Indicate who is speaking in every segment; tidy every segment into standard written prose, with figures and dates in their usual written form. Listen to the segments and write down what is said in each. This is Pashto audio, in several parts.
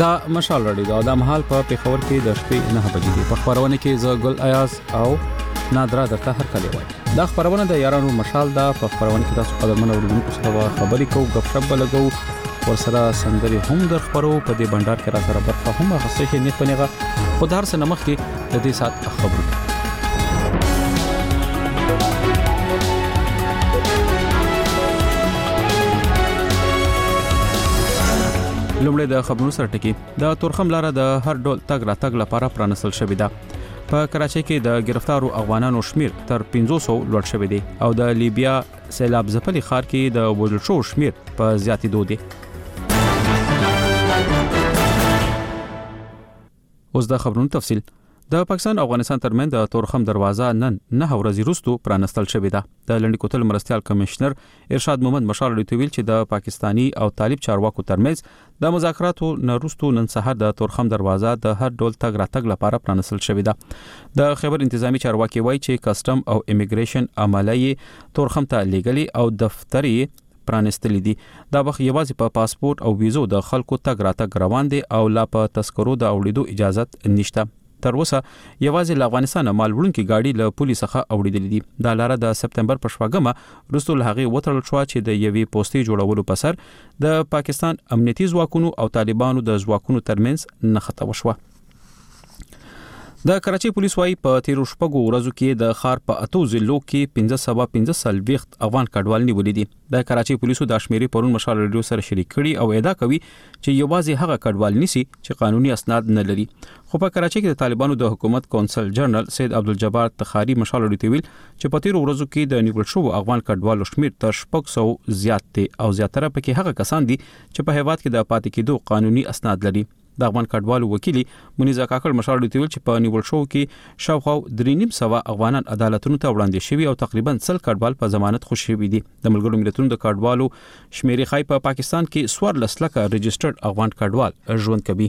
Speaker 1: دا مشال رډي دا مهال په پیښور کې د شپې 9 بجې دی. په خبرونه کې ز ګل ایاز او نادرا درته هر کله وای. دا خبرونه د یارانو مشال دا په خبرونه کې تاسو قدرمن اوریدونکو سره خبرې کوو، غپ شپ لګو، ورسره سندري هم در خبرو په دې بندر کې را سره برخه هم غسه شي نه پنيغه خود هر سنه مخ کې د دې سات خبرو. لومړی د خبرونو سره ټکی د تورخم لاره د هر ډول تګ راتګ لپاره پرانستل شوې ده. په کراچۍ کې د گرفتارو افغانانو شمیر تر 500 لوړ شوی دی او د لیبیا سیلاب ځپلي ښار کې د وژل شو شمیر په زیاتېدو دی. اوس د خبرونو تفصیل. د پاکستان او افغانستان ترمنځ د تورخم دروازه نن 9 ورځې وروسته پرانستل شوې ده. د لنډی کوتل مرستيال کمشنر ارشاد محمد مشال ویل چې د پاکستانی او طالب چارواکو ترمنځ د مذاکراتو نه وروسته نن سهار د تورخم دروازه د هر ډول تګ راتګ لپاره پرانستل شوې ده. د خبر انتظامی چارواکي وایي چې کسٹم او امیګریشن عملیه تورخم ته لګلي او دفتري پرانستلې دي. دا وخت یوازې په پاسپورت او ویزو د خلکو تګ راتګ روان دي او لا په تذکرو د اوړېدو اجازه نشته. تر اوسه یوازې له افغانستان مال وړونکي گاډي له پولیس څخه اوړېدلې دي. دا لاره د سپتمبر په شپږمه وروسته له هغې وتړل شو چې د یوې پوسټې جوړولو په سر د پاکستان امنیتي ځواکونو او طالبانو د ځواکونو ترمنځ نښته وشوه. د کراچۍ پولیس وايي په 13 شپږو ورځو کې د ښار په 8 ضلعو کې 1515 افغان کډوال نیولې دي. د کراچۍ پولیسو د شمیرې پرون مشال ریډیو سره شریک کړي او ادعا کوي چې یوازې هغه کډوال نیسي چې قانوني اسناد نه لري. خو په کراچۍ کې د طالبانو د حکومت کونسل جنرال سید عبدالجبار تخاری مشال ریډیو ویل چې په 13 ورځو کې د نیول شو افغان کډوالو شمیر تر 600 زیات دي او زیاتره پکې هغه کسان دي چې په هیواد کې د پاتې کېدو قانوني اسناد لري. د افغان کډوالو وکیلی منیزا کاکړ مشال ریډیو چې په نیول شو کې شاوخوا 3.5 افغانان عدالتونو ته وړاندې شوي او تقریبا 100 کډوال په ضمانت خوشي وي دي. د ملګرو ملتونو د کډوالو شمیرې خای په پاکستان کې 14 لکه ريجسترډ افغان کډوال ژوند کوي.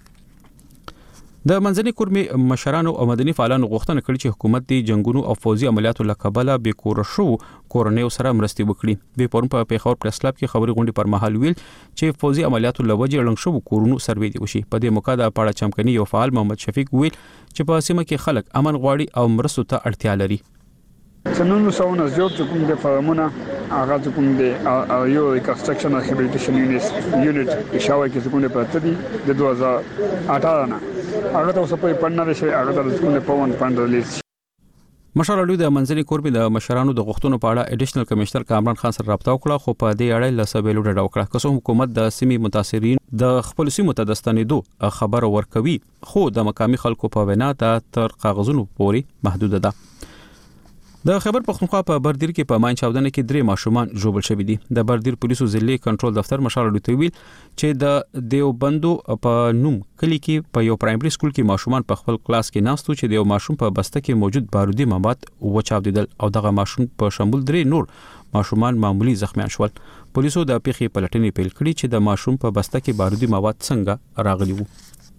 Speaker 1: د منځني کورمې مشرانو او مدني فعالانو غوښتنه کړې چې حکومت د جنگونو او فوزي عملیاتو لکبله به کور شو کورنیو سره مرستي وکړي. به پرون په پیښور پریس کلب کې خبري غونډې پر مهال ویل چې فوزي عملیاتو لوجه لنګ شو کورونو سروي دی وشي. په دې موقع د پاړه چمکني یو فعال محمد شفیق ویل چې په سیمه کې خلک امن غواړي او مرستو ته اړتیا لري.
Speaker 2: څنګه څونه زیات کوم د فارمونه هغه کوم د یو کنسټرکشن ریهابیلیټیشن یونټ شاوه کې کوم په تدي د 2018 نه هغه تاسو په پړنه شي هغه د کوم په ون پاند ریلیز.
Speaker 1: مشال اړو د منځني کوربي د مشرانو د غوښتنو په اړه اډیشنل کمشنر کامران خان سره رابطه وکړه خو په دې اړه له سبېلو ډډه وکړه. که څو حکومت د سیمې متاثرین د خپل سیمو ته دستنیدو خبر ورکوي خو د مقامي خلکو په وینا ته تر کاغذونو پوري محدود ده. د خبر پښتونخوا په بردیر کې په مان چاودنه کې 3 ماشومان ژوبل شوي دي. د بردیر پولیسو ضلعي کنټرول دفتر مشال ډوټویل چې د دیوبندو په نوم کلی کې په یو پرایمري سکول کې ماشومان په خپل کلاس کې ناستو چې د یو ماشوم په بسته کې موجود بارودي مواد وچاودیدل او دغه ماشوم په شمول 3 نور ماشومان معمولی زخمیان شول. پولیسو د پیښې پلټنې پیل کړې چې د ماشوم په بسته کې بارودي مواد څنګه راغلي وو.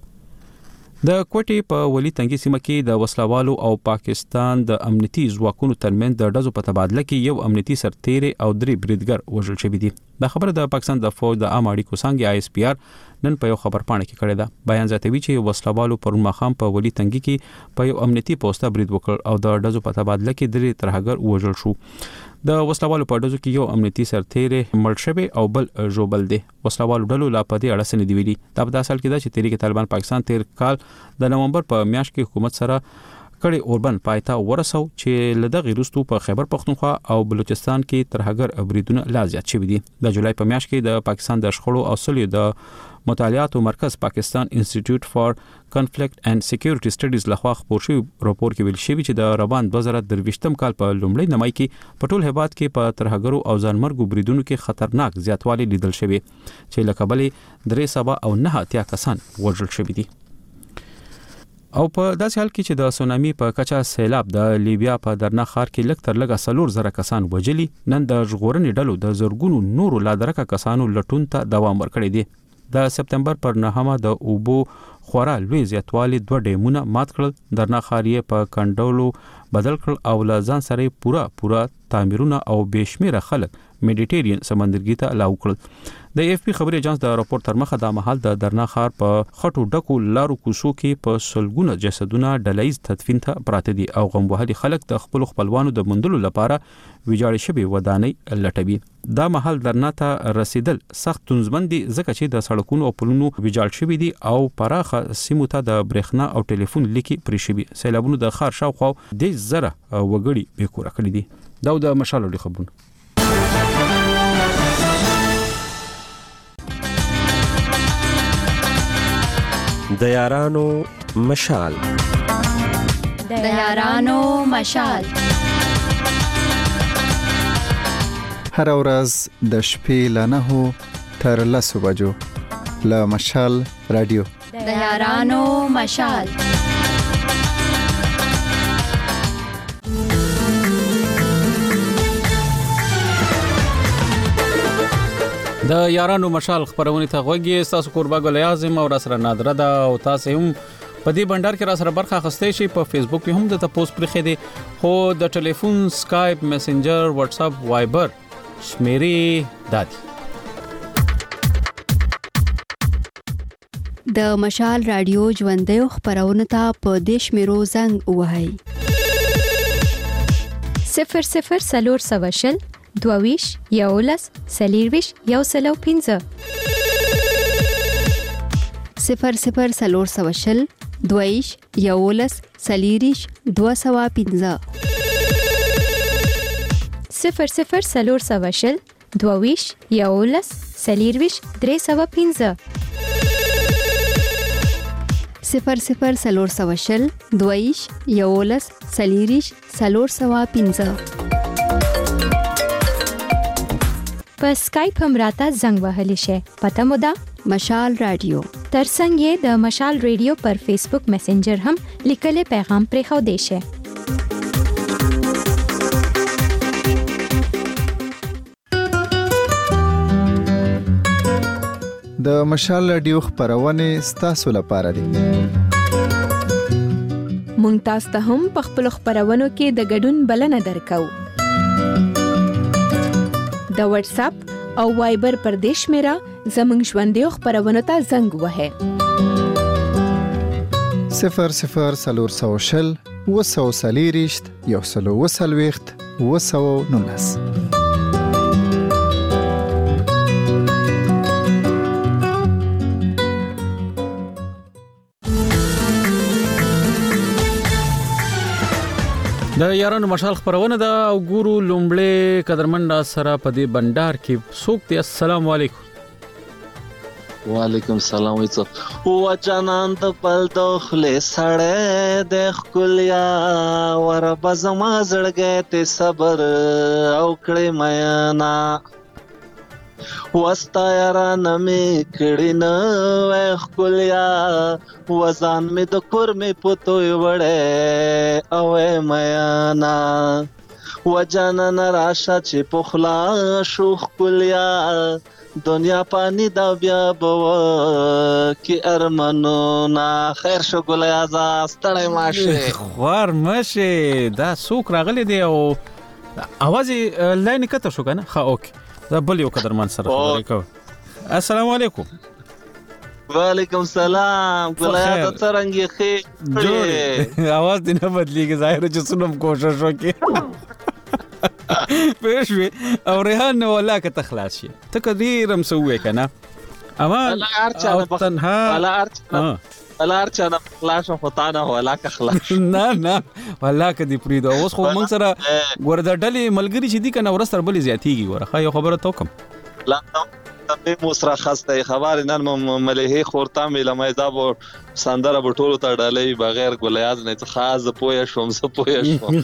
Speaker 1: د کوټې په ولی تنګي سیمه کې د وسلوالو او پاکستان د امنیتي ځواکونو ترمنځ د ډزو په تبادله کې یو امنیتي سرتیری او 3 بریدګر وژل شوي دي. دا خبره د پاکستان د فوج د عام اړیکو څنګه ISPR نن په یو خبر پاڼه کې کړې ده. بیان زیاتوي چې وسلوالو پرون ماښام په ولی تنګي کې په یو امنیتي پوسټه برید وکړ او د ډزو په تبادله کې 3 ترهګر وژل شو. د وسلوالو په ډزو کې یو امنیتي سرتیری مړ شوی او بل ژوبل دی. وسلوالو ډلو لا په دې اړه څه نه دی ویلي. دا په اصل کې دا چې تحریک طالبان پاکستان تیر کال د نومبر په میاشت کې حکومت سره کړي اوربن پایتا ورسو چې لدغه وروسته په خیبر پختونخوا او بلوچستان کې ترهګر بریدونه لا زیات شوي دي. د جولای په میاشت کې د پاکستان د شخړو او صلح د مطالعاتو مرکز پاکستان انسټیټیوټ فار کنفلیکټ اینڈ سکیورټي سټډیز لخوا خپور شوی راپور کې ویل شوی چې د روان 2023م کال په لومړۍ نیمایي کې په ټول هیواد کې په ترهګرو او ځانمرګو بریدونو کې خطرناک زیاتوالی لیدل شوی چې لکبلې 309 کسان وژل شوي دي. او په داسې حال کې چې د سونامي په کچا سیلاب د لیبیا په درنا ښار کې لږ تر لږه 4,000 کسان وژلي. نن د ژغورنې ډلو د زرګونو نورو لادرکه کسانو لټون ته دوام ورکړی دی. د سپتمبر پر 9مه د اوبو خورا لوی زیاتوالی 2 ډیمونه مات کړل. درنا ښار یې په کنډولو بدل کړ او له ځان سره پورا تعمیرونه او بشمیره خلک میډیټرین سمندرګي ته لاو کړل. د AFP خبري اجانس د راپور تر مخه د مهال د درنا ښار په خټو ډکو لارو کوڅو کې په سلګونه جسدونه ډلایز تدفین ته پراته دي او غم وهلي خلک د خپل خپلوانو د مندلو لپاره ویجاړ شوی ودانۍ لټوي. دا مهال درنا ته رسیدل سخت تونزمن دي ځکه چې د سړکونو او پلونو ویجاړ شوی دي او پراخه سیمو ته د برېښنا او ټلیفون لیکي پرې شوی. سیلابونو د ښار شاوخوا د زره وګړي بیکوره کړی دي. دا د مشال لري خبرونه.
Speaker 3: د یارانو مشال.
Speaker 4: د یارانو مشال.
Speaker 5: هر ورځ د شپې له 9 تر 10 بجو له مشال رادیو.
Speaker 4: د یارانو مشال.
Speaker 1: د یارانو مشال خبرونه ته غوږی. تاسو قربا ګل اعظم او راسره نادره ده او تاسو هم په دې بندر کې راسره برخه اخستئ شي. په فیسبوک کې هم د تاسو پرې خېدي خو د ټلیفون سکایپ میسنجر واتس اپ وایبر شمیرې دادي.
Speaker 6: د مشال رادیو ژوندۍ خبرونه ته په دیش میرو زنګ وهاي
Speaker 7: 00 22 یولس سلیرویش یو سلو 15
Speaker 6: 00 22 یولس سلیریش 215
Speaker 7: 00 22 یولس سلیرویش 315
Speaker 6: 00 22 یولس سلیریش 415
Speaker 7: په سکایپ هم راته زنګ وهلی شي. پته مو ده
Speaker 6: مشال رادیو.
Speaker 7: ترڅنګ یې د مشال رادیو پر فیسبوک میسنجر هم لیکلي پیغام پرې خو دی شي.
Speaker 5: د مشال رادیو خبرونه ستاسو لپاره دي.
Speaker 8: مونږ تاسو ته هم په خپل خبرونو کې د ګډون بلنه درکو. د واتس اپ او وایبر پر دیش میرا زمنګ ژوندۍ خبرونه ته زنګ وهه
Speaker 5: 00 وسوسلیریشت یو سلو وسلويخت وسو نونس.
Speaker 1: د یارانو مشال خبرونه دا او ګورو لومړی قدرمنډا سره په دې بندر کې څوک دی. السلام علیکم.
Speaker 9: وعلیکم السلام. و جانان د بل دخله سړی د خلیا ور بزما زړګې ته صبر او کړې میانا وستا یاران می کړي نو خلیا وزان می د کور می پتوي وړې او میانا و جانان راشه چې پخلا شو خلیا دنیا پانی دا بیا بو کی ارمنو نا خیر شو ګل اعزاز تړې ماشه
Speaker 1: خور مشه دا سوک راغلی دی او اواز لاین کته شو کنه. ها اوکې دا بل یو قدرمن سره خبرې کوم. السلام علیکم.
Speaker 9: وعلیکم السلام. ګل اعزاز څنګه خې
Speaker 1: جوړ اواز دې نه بدلیږي ظاهر چې سنم کوشش وکړي پېښوي او ریحان ولا که تخلاص شي ته کدیرم سوې کنه اما او تنها
Speaker 9: الارچنه خلاص هوتانه ولا که خلاص
Speaker 1: نه ولا که دی پریدو اوس خو مونږ سره ګوردا ډلې ملګری چې دی کنه ورستر بلی زیاتیږي ګوره خا یو خبره تو کوم
Speaker 9: لا ته موسره خسته خبر نن ملهي خورتا مې لمایزاب سندره بټولو ته ډلې بغیر ګلیاز نه خاص پوهه شوم زه پوهه شوم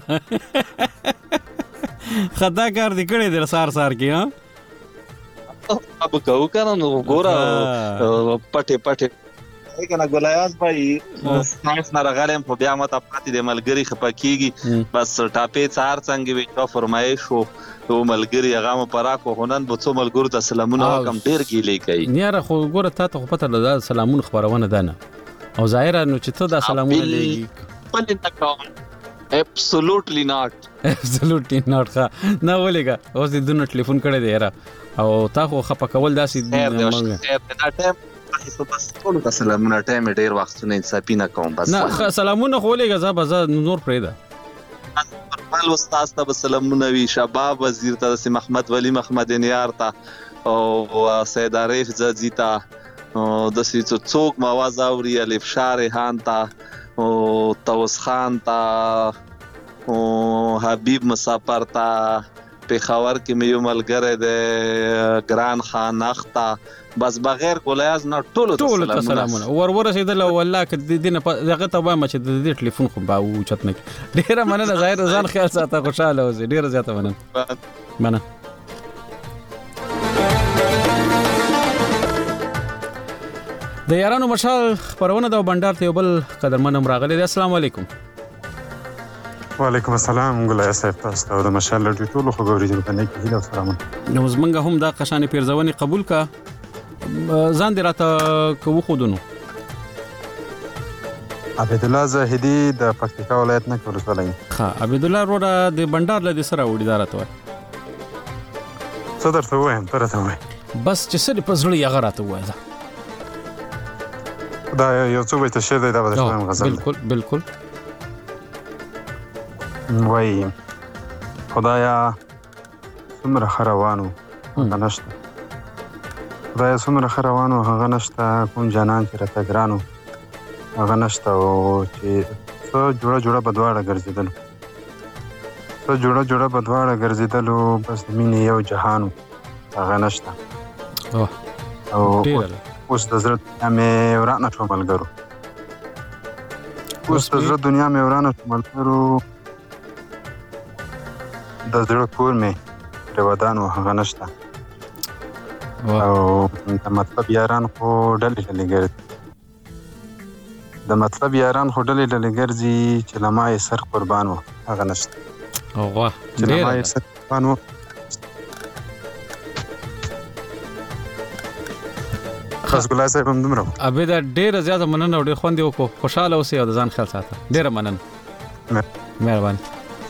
Speaker 1: خطا کار دی کړي د سار کې ها
Speaker 9: اب کو کنه نو ګورا پټه کنه ګلایاز بھائی ساينس نه راغلم په بیا ماته پاتې د ملګری خپکیږي بس ټاپې څار څنګه وي چې فرمایش شو او ملګری هغه پراکو هنن به څو ملګرو ته سلامونه کم ډیر ګیلې کوي
Speaker 1: نیاره خو ګوره ته خو پته ده سلامونه خبرونه ده نه او ظاهرا نو چې ته دا سلامونه لګي
Speaker 9: پنځه تکاو Absolutely not.
Speaker 1: Absolutely not. نه ولېګا اوس دې دونه ټلیفون کړی دی یاره او تا خو خپه کول داسې
Speaker 9: دا ټایم تاسو بس ټول سلامونه ټایم ډیر وخت نه انصافي نه کوم بس
Speaker 1: نه سلامونه خو ولېګا زه نور پرېدا
Speaker 9: خپل استاد ته سلامونه وی شباب وزیر ته سي محمد ولی محمد نیار ته او سید عارف زدی ته د سي څوک مواز اوري الف شارحان ته او توس خان تا او حبیب مسافر تا پیښور کې مې یو ملګری د ګران خان اختا بس بغیر ګولیاز نه ټول
Speaker 1: سلامونه ور رسیدل والله ک دینه دغه ته ما چې د دې ټلیفون خو باو چت نه ډیره مننه ظاهر ځان خیال ساته خوشاله اوسې ډیره زیاته مننه د یارانو مشال خبرونه د بندر ته بل قدرمنم راغلی دی السلام علیکم
Speaker 10: وعلیکم السلام ګلای صاحب تاسو د مشال لټ ټول خو غوړي جوړ کنه کیږي او سلام
Speaker 1: نو زمنګ هم دا قشانه پیرزونی قبول کا ځان دې راته کو خودونو
Speaker 10: عبد الله زاهدی د پکتیکا ولایت نه کول سلام
Speaker 1: ها عبد الله روډه د بندر له سره وډی دارته
Speaker 10: صدر ته وایم ترته وای
Speaker 1: بس چې سړي پزړی هغه راته وای
Speaker 10: دا یو څه وایته شه دا به شوم غزل
Speaker 1: بالکل
Speaker 10: وای خدایا څومره خروانو هغه نشته خدایا څومره خروانو هغه نشته کوم جانان چې راته ګرانو هغه نشته او چې څو جوړه بدواړه ګرځیدل څو جوړه بدواړه ګرځیدل بس مینه یو جهانو هغه نشته او اوس د زړه مې ورانه شو ملګرو اوس د زړه دنیا مې ورانه شو ملګرو د زړه کور مې رودانو هغه نشته او د مطلب یاران خو ډلې ګرځي د مطلب یاران خو ډلې ګرځي چې لما یې سر قربان و هغه نشته
Speaker 1: اوه
Speaker 10: چې لما یې سر قربان و خاص ګلای صاحب هم دمرو
Speaker 1: ابه دا ډیره زیاته مننه او ډیر خوند یو خوشاله اوسې او ځان خیال ساته ډیره مننه مهرباني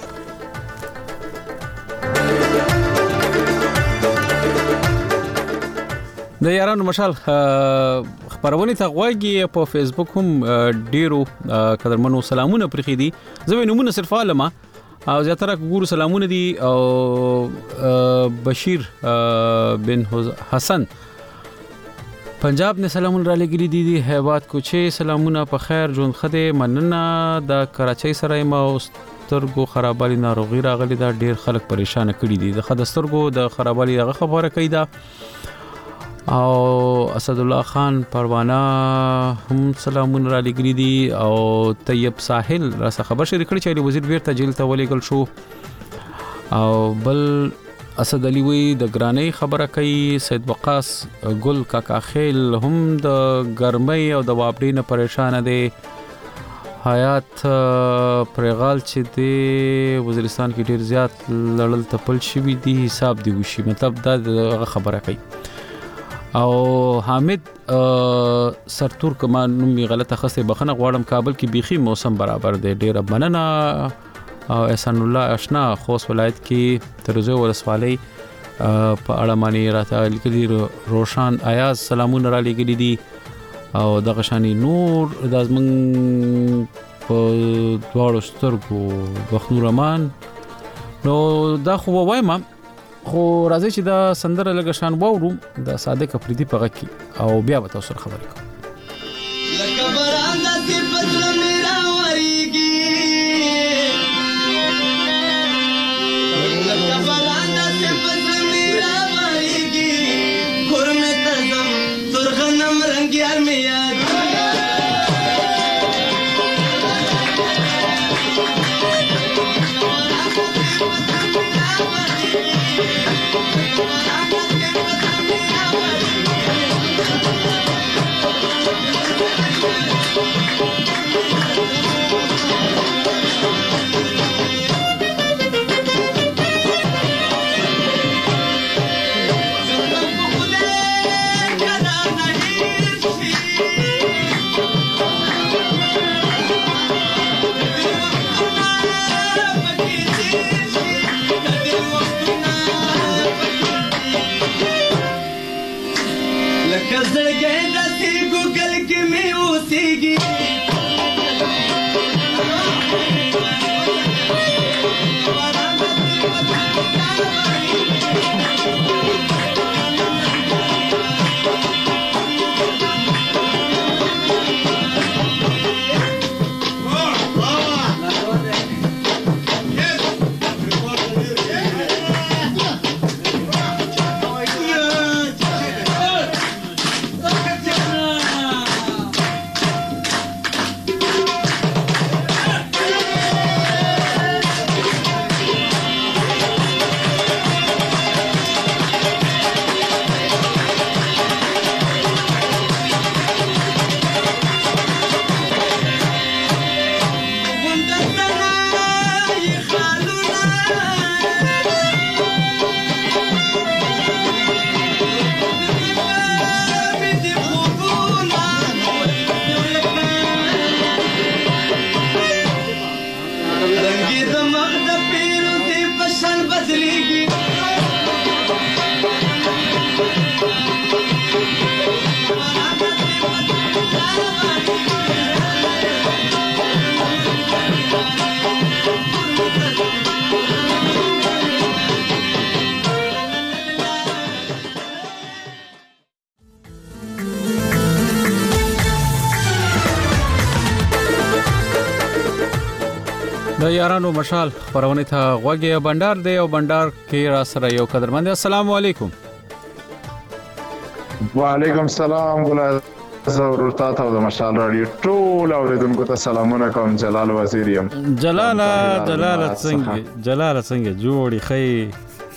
Speaker 1: د یارانو مشال خبرونه ته غوږی په فیسبوک هم ډیرو قدرمنو سلامونه پرخي دي زه نمونه صرف علما او زیاتره ګورو سلامونه دي او بشیر بن حسن پنجاب نے سلامونه را لګری دي هیواد کوچه سلامونه په خیر جون خده مننه د کراچۍ سره ما سترګو خرابالي ناروغي راغلي دا ډیر خلک پریشان کړي دي د خدسترګو د خرابالي هغه خبره کوي دا او اسد الله خان پروانه هم سلامونه را لګری دي او طیب ساحل را خبر شریک کړي چې وزیر بیرته جیل ته ولېګل شو او بل اسد علي وی د ګرانۍ خبره کوي سید وقاص ګل کاکا خیل هم د ګرمۍ او د واپډې نه پریشان دي حیات پرغال چې دی وزیرستان کې ډیر زیات لړل تپل شوی دی حساب دی وشي مطلب دا خبره کوي او حامد سرتور کما نومي غلطه خسته بخنه غواړم کابل کې بيخي موسم برابر دی ډیر مننه او احسان الله آشنا خوست ولایت کې ترزو ولسوالۍ په اړه معنی راته لیکلي روشان ایاز سلامونه را لګلي دي او د غشاني نور د ازمن په دواړو سترګو بخنور امان نو دا خو وایم خو راځي چې دا سندره لګشان وورو د صادق افریدي په غکی او بیا به تاسو خبرې کوم لکه براندا کې پتر میرا وریږي
Speaker 11: فیشن بدلیږي
Speaker 1: د یارانو مشال خبرونه ته غوږی بندر دی او بندر کې را سره یو قدرمند. السلام علیکم.
Speaker 12: وعلیکم السلام ګلال زور تاسو د مشال رادیو ټول اوریدونکو ته سلامونه کوم. جلال وزیر یم.
Speaker 1: جلال څنګه جوړی خی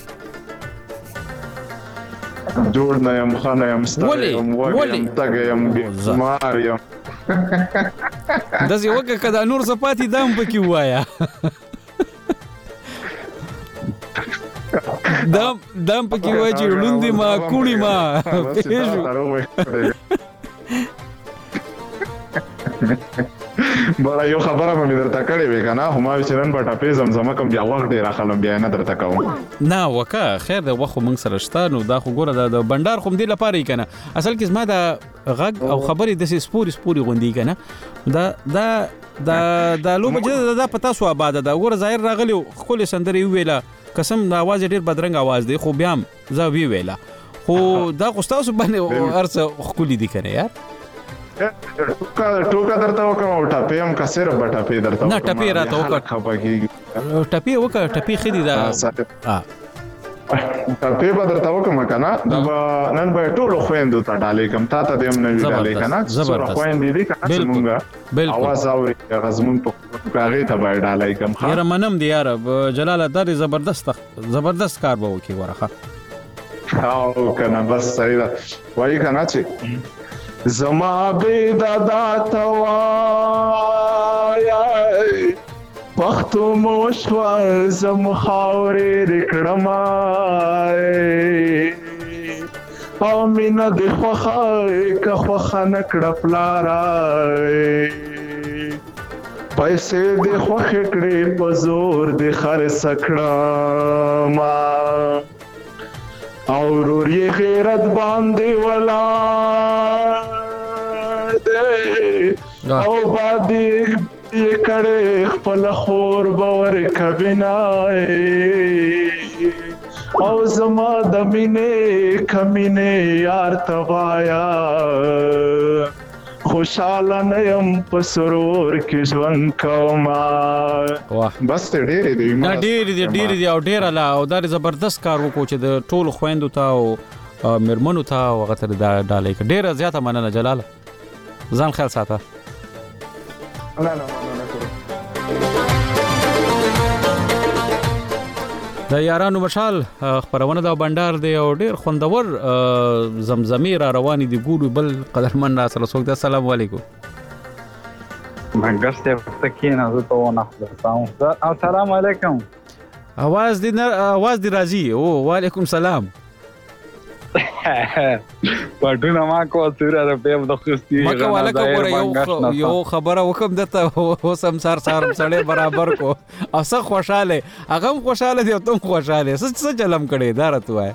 Speaker 12: جوړ نه یم خانه یم ستړی تګ یم بیمار یم
Speaker 1: داسې وکه کدا نور صفاتی دام پکې وایا دام پکې وای چې لوندې ما کوړی ما
Speaker 12: بڑا یو خبره مې درته کړې وې کنه هم چې نن په ټاپې زمزمه کوم بیا وخت ډیر راخلم بیا نه درته کوم.
Speaker 1: نه وکه خیر د وخت موږ سره شته نو دا خو ګوره د بندر خو دې لپاره یې کنه اصل کې زما د غږ او خبرې د سپوري غوندي کنه دا لوبه چې دا پتا سو آباد دا ګوره ظاهر راغلی خپل سندري ویلا قسم د आवाज ډیر بدرنګ आवाज دی خو بیا هم زه ویلا خو دا خو تاسو باندې ارڅ خولي دي کنه یار
Speaker 12: ټوکا درته وکم او ټاپې هم کسر بټاپې درته
Speaker 1: نه ټاپې راته وکړه ټاپې وکړه ټاپې خدي دا
Speaker 12: ټاپې به درته وکم کنه دا نن به ټول خويندو ته ډالې کم تا ته دیم نه ډالې کنه زبر خويندې دي کنه څنګه اواز اوري غزمون په کاغې ته به ډالې کم
Speaker 1: خیر منم دی یار جلال دار زبردست کار به وکي ورخه
Speaker 12: او کنه بس صحیح ده وای کنه چې زما به دادا توایا پختو موشوا زم خاورې رکړما او مینا د خوخه که خوخه نکړه پلارا پیسې د خوخه کړې په زور د خرڅ کړما او ورې غیرت باندې ولا او باندې کړه خپل خور باور کبینای او زما د مینې کمینه یار توایا خوشاله نیم په سرور کې ژوند کوما بس ډېر دی
Speaker 1: او ډېر لا او دا زبردست کار وکړو چې د ټول خويندو ته او مرمنو ته وغتر دا ډالې ډېر زیاته مننه جلال ځان خیال ساته. د یارانو مشال خبرونه دا بندر دی او ډیر خوندور زمزمې را روانې دي ګورو بل قدرمن را سره څوک. السلام علیکم.
Speaker 13: منګسته تکینه زه ته ونه السلام علیکم.
Speaker 1: आवाज دی راځي او وعلیکم سلام.
Speaker 13: پټونه ما کو سره د په د خستي
Speaker 1: مکه والا کوره یو خبره وکم دته او سمسار سړی برابر کو اوسه خوشاله هغه خوشاله دی او تم خوشاله څه چلم کړي دارت وای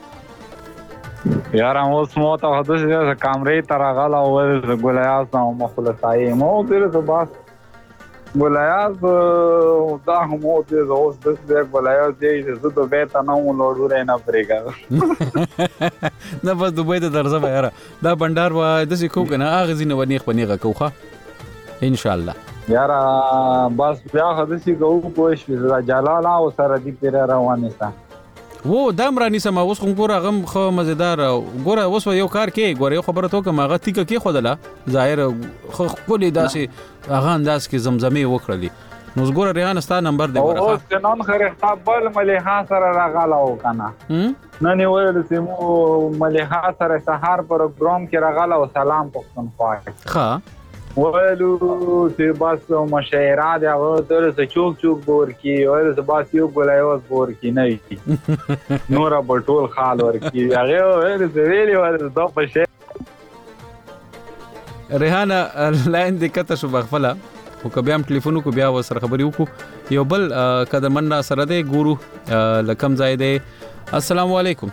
Speaker 13: یار اوس مو ته حدث کامرې ترغلا او ګولیاس نو مخلصای مو دې ته بس ګولیاس دا هم دې اوس د ګولیاس دې زه د بیت نه لوړ نه پرېګا
Speaker 1: نه بس دوبه ته درځه یاره دا بندر و د سکو کنه اغه زینه ونیخ بنیغه کوخه ان شاء الله
Speaker 13: یاره بس بیا حدث کو کوښ جلال او سره دې پر روانه سه
Speaker 1: وو دم رانی سم اوس کوم ګور غم خو مزیدار ګور اوس یو کار کې ګور یو خبره تو کوم هغه تیکه کې خودله ظاهر خو کلی داسې هغه انداز کې زمزمې وکړلې نو ګور ریان ستا نمبر دی ورخه
Speaker 13: اوس نن خره خپل مليحه سره راغلا او کنه نن ویل سمو مليحه سره سحر پروګرام کې راغلا او سلام پښتونخوا
Speaker 1: ښه
Speaker 13: ویلو چې بس مشاعره دی هغه تر څه چوک بور کی او څه بس یو ګلایوس بور کی نه وي نور بټول خال ور کی هغه ویلي ور د په شی
Speaker 1: ریحانه لاین دې کته شو بغفله خو که بیا هم ټلیفون وکړو بیا ورسره خبرې وکړو. یو بل قدرمن را سره دی ګورو له کوم ځای دی. السلام علیکم.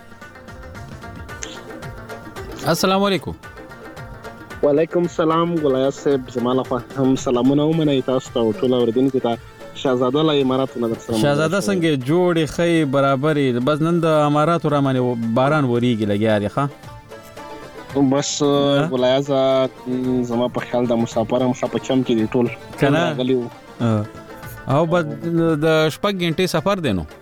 Speaker 1: السلام علیکم.
Speaker 11: وعلیکم السلام ګلایاس صاحب، زما له خوا هم سلامونه ومنئ تاسو ته او ټول اوریدونکو ته. شهزاده له اماراتو نه درسره. شهزاده
Speaker 1: څنګه جوړې خې برابرې؟ بس نن د اماراتو را باندې باران وریږي لګیا دی ښه؟
Speaker 11: بس ګلایاس زما په خیال د مسافر هم په چم کې دي ټول
Speaker 1: کنه او بس د شپږ غنټې سفر دی نو.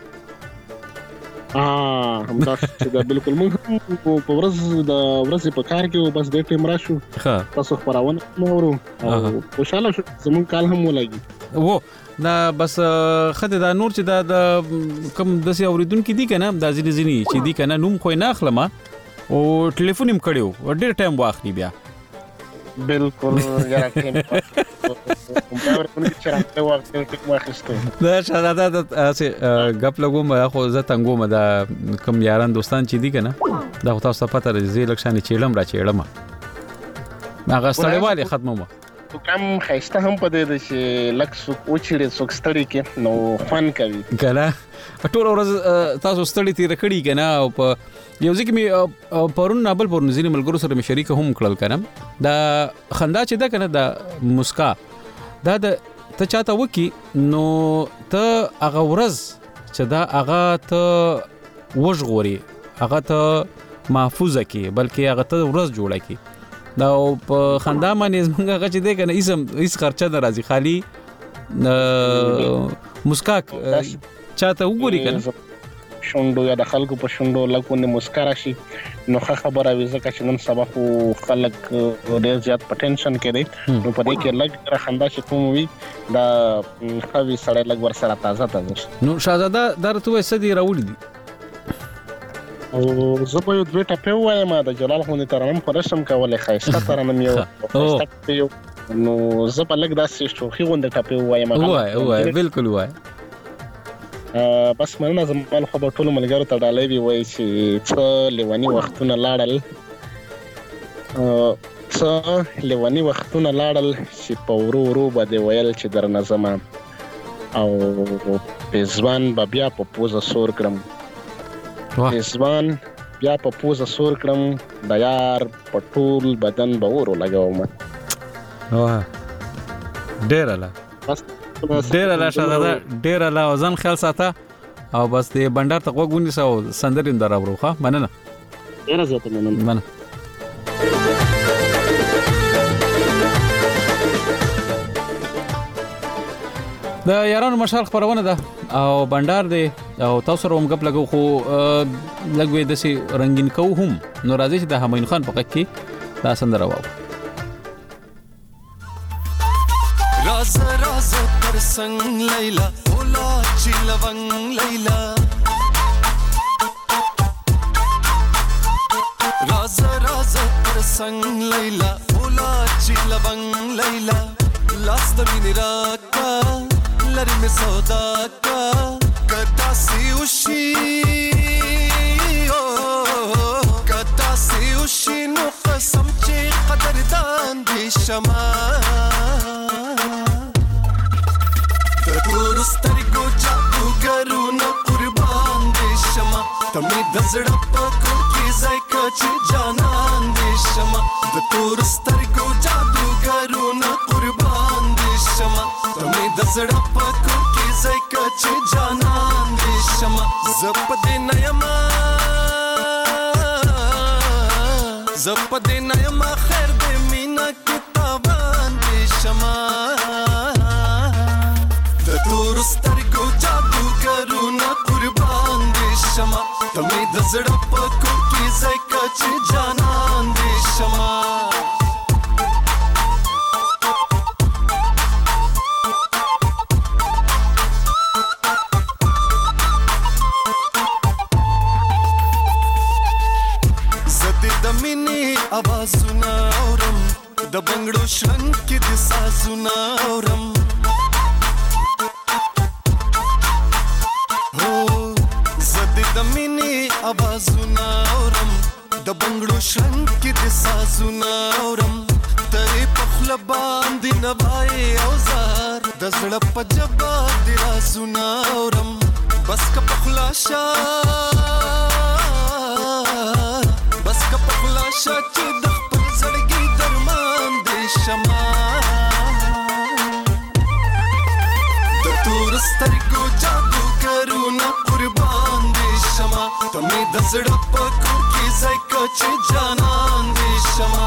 Speaker 11: همدا چې بالکل موږ په ورځ په کار کې بس د ټیم راشو تاسو خبرونه نورو او خوشاله شو زمون کال هم ولګي
Speaker 1: وو دا بس خدای دا نور چې دا کم د اوریدونکو دي کنه دا ځینې چې دي کنه نوم خو نه اخلم او ټلیفون هم کړیو ډېر ټایم واخلي بیا
Speaker 11: بالکل یاره ټیم کمپیوټر کې چرته وخت واخیسته
Speaker 1: دا شاده دا غپ لګوم خو زه تنګوم دا کم یاران دوستان چې دي کنه دا تاسو ته پته راځي لکشانې چیلم را چیلم هغه ستړیواله ختمه
Speaker 11: تو کم خیسته هم پدې د چې لکس او چیړې څوک ستړي کې نو فن کوي
Speaker 1: کنه ټول ورځ تاسو ستړي تیر کړی کنه او په یو ځکه می پرون نابل پرون ځینې ملګرو سره می شریک هم کړل کنه دا خندا چې دا کنه دا مسکا دا د ته چاته وکی نو ته هغه ورځ چې دا هغه ته وژغوري هغه ته محفوظه کی بلکې هغه ته ورځ جوړه کی دا په خندا باندې زمونږ هغه چې دی کنه هیڅ خرچه نه راځي خالی مسکا چاته وګوري کنه
Speaker 11: شوندو یا د خلکو په شوندو لکونه مسکرا شي نو خبره وي ځکه چې نن سبا خو خلک ډېر زیات پټنشن کوي نو په دې کې لږ خندا شي کوم وي دا خوي سره لږ ور سره تازه
Speaker 1: نو شاهزاده درته سدي راوړي دي
Speaker 11: او زه په یو دوه ټپه وایم د جلال خو نه ترنم پرشم کولای خاصه ترنم یو نو زه په لږ داسې شوخي غونډه ټپه وایم
Speaker 1: وای بالکل وای
Speaker 11: بس مننه زموږ خو په ټول ملګرو ته ډالۍ وی وای چې څه لیوانی وختونه لاړل چې په ورو باندې ویل چې در نظم او پېزوان بیا په پوزه سور کړم بیا په پوزه سور کړم د یار په ټول بدن به ورو لګاوم
Speaker 1: ډېر شاده ډېر لا ځان خیال ساته او بس د بندر ته وګونی سو سندرین دراوړو ښه مننه
Speaker 11: ډېر زیات مننه
Speaker 1: د یارانو مشال خبرونه ده او بندر دی او تاسو سره هم غپ لګو خو لګوي د سي رنگین کو هم نو راځي چې د همین خان په کې دا سندره واو
Speaker 14: راز تر संग लैला ओला चिलवंग लैला राज तर संग लैला ओला चिलवंग लैला लास्ट मिनरा का लरी में सौदा का कदासी उशी कदासी उशी नो कसम चे कदरदान दे शमा سترګو جادوګرو نه قربان دې شمه تمې د زړه په کور کې ځای کچې جانان دې شمه د تور سترګو جادوګرو نه قربان دې شمه تمې د زړه په کور کې ځای کچې جانان دې شمه زپ دې نيما خیر دې مینا کې تاوان دې شمه سترګو جادوګرو نه قربان دې شمه تمې د زړه په کور کې ځای کچې جانان دې شمه زه د مینې आवाजونه اورم د بنگړو شرنګ کې د سازونه اورم आवाजونه اورم د بنگړو شرنګ کې د سازونه اورم ترې پخله باندې نوای اوزار د زړه په جبا دی رازونه اورم بس که پخلا شا چې د خپل زړګي درمان دې شما د تور سترګو جادوګرونه قربان دې شما ته مې د زړه په کور کې ځای که چې جانان دې شما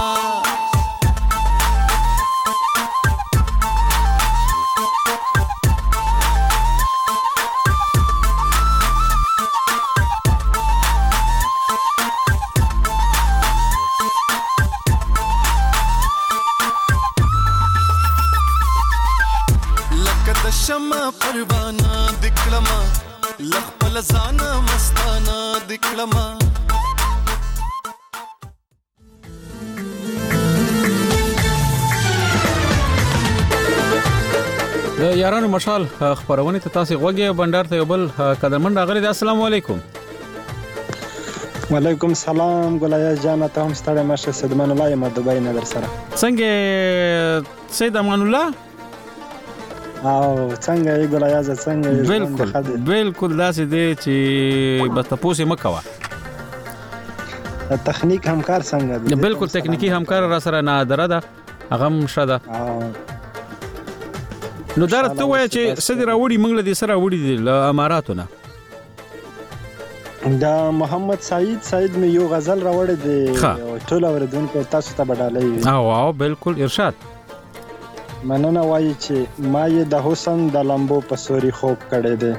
Speaker 14: شمع پروانه دکړما لخپل ځان مستانه دکړما
Speaker 1: د یارانو مشال خبرونه ته تاسو غوږی بندر ته یو بل قدرمن راغلی د السلام علیکم
Speaker 15: وعلیکم السلام ګلیا جان ته هم ستړی مشه صدمن الله یم دبی نه در سره
Speaker 1: څنګه سید امان الله
Speaker 15: او څنګه یې ګلیا ز څنګه
Speaker 1: بالکل داسې دی چې بس تاسو مکوا
Speaker 15: تخنیک همکار څنګه دی
Speaker 1: بالکل تکنیکی همکار را سره نادره ده هغه مشده نو درته وای چې سدي راوړي منګل دي سره وړي دي ل اماراتونه
Speaker 15: دا محمد سعید می یو غزل راوړی دی ټول اوردونکو تاسو ته بدالای
Speaker 1: او بالکل ارشاد
Speaker 15: مننه وایي چې ما یې د حسن د لمبو په سوري خوب کړی دی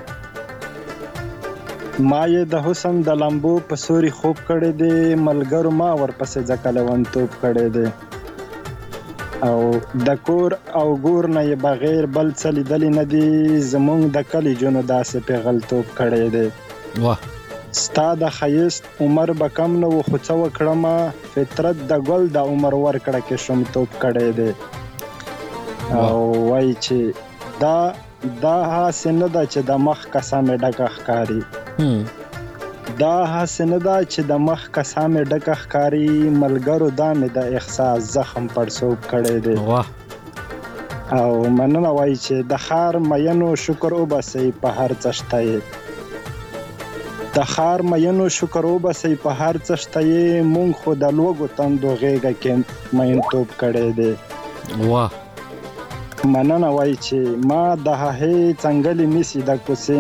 Speaker 15: ملګرو ما ورپسې ځکه لیونتوب کړی دی او د کور او ګور نه یې بغیر بل څه لیدلی نه دي زمونږ د کلي جونو داسې پیغلتوب کړی دی
Speaker 1: واه
Speaker 15: ستا د ښایست عمر به کم نه و خو څه وکړمه فطرت د ګل د عمر ورکړه کې شومتوب کړی دی او وای چې دا هسې نه ده چې د مخ کسا مې ډکه ښکاري ملګرو دا مې د احساس زخم پړسوب کړی دی او مننه وای چې د ښار مینو شکر وباسئ په هر څه شته یې مونږ خو د لوږو تندو غېږه کې مینتوب کړی دی
Speaker 1: واه
Speaker 15: مننه وای چې ما د هغې څنګلې نیسي د کوڅې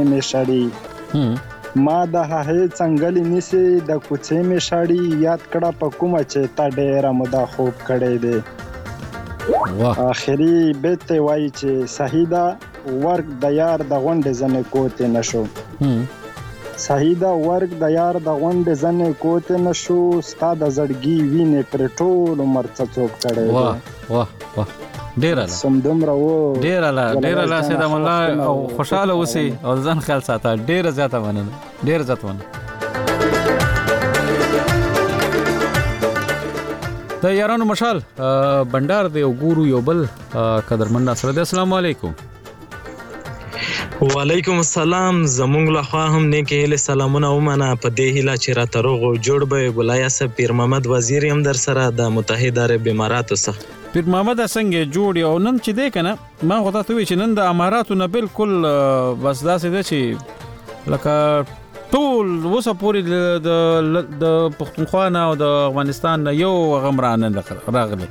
Speaker 15: مې شاړي یاد کړه په کومه چې تا ډېره موده خوب کړی دی آخري بیت ته وای چې سهیده ورک د یار د غونډې زنې کوتې نشو ستا د زړګي وینې پر ټول عمر څڅوب کړی دی
Speaker 1: واه ډیر لا سید الله او خوشاله اوسئ او ځان خیال ساته ډیر زیاته مننه د یارانو مشال بندر دی وګورو یو بل قدرمن سره د السلام علیکم
Speaker 16: وعلیکم السلام زمونږ له خوا هم نیکه هله سلامونه ومنه په دې هله چې را تروغو جوړ به ګلیا صاحب پیر محمد وزیر هم در سره د متحده عرب اماراتو څخه
Speaker 1: پیر محمد څنګه جوړ یو نن چې دی کنه ما غوته ته وی چې نن د اماراتو نه بالکل بس داسې دی چې لکه ټول وسه پوری د پښتونخوا نه او د افغانستان نه یو غمرانه راغلی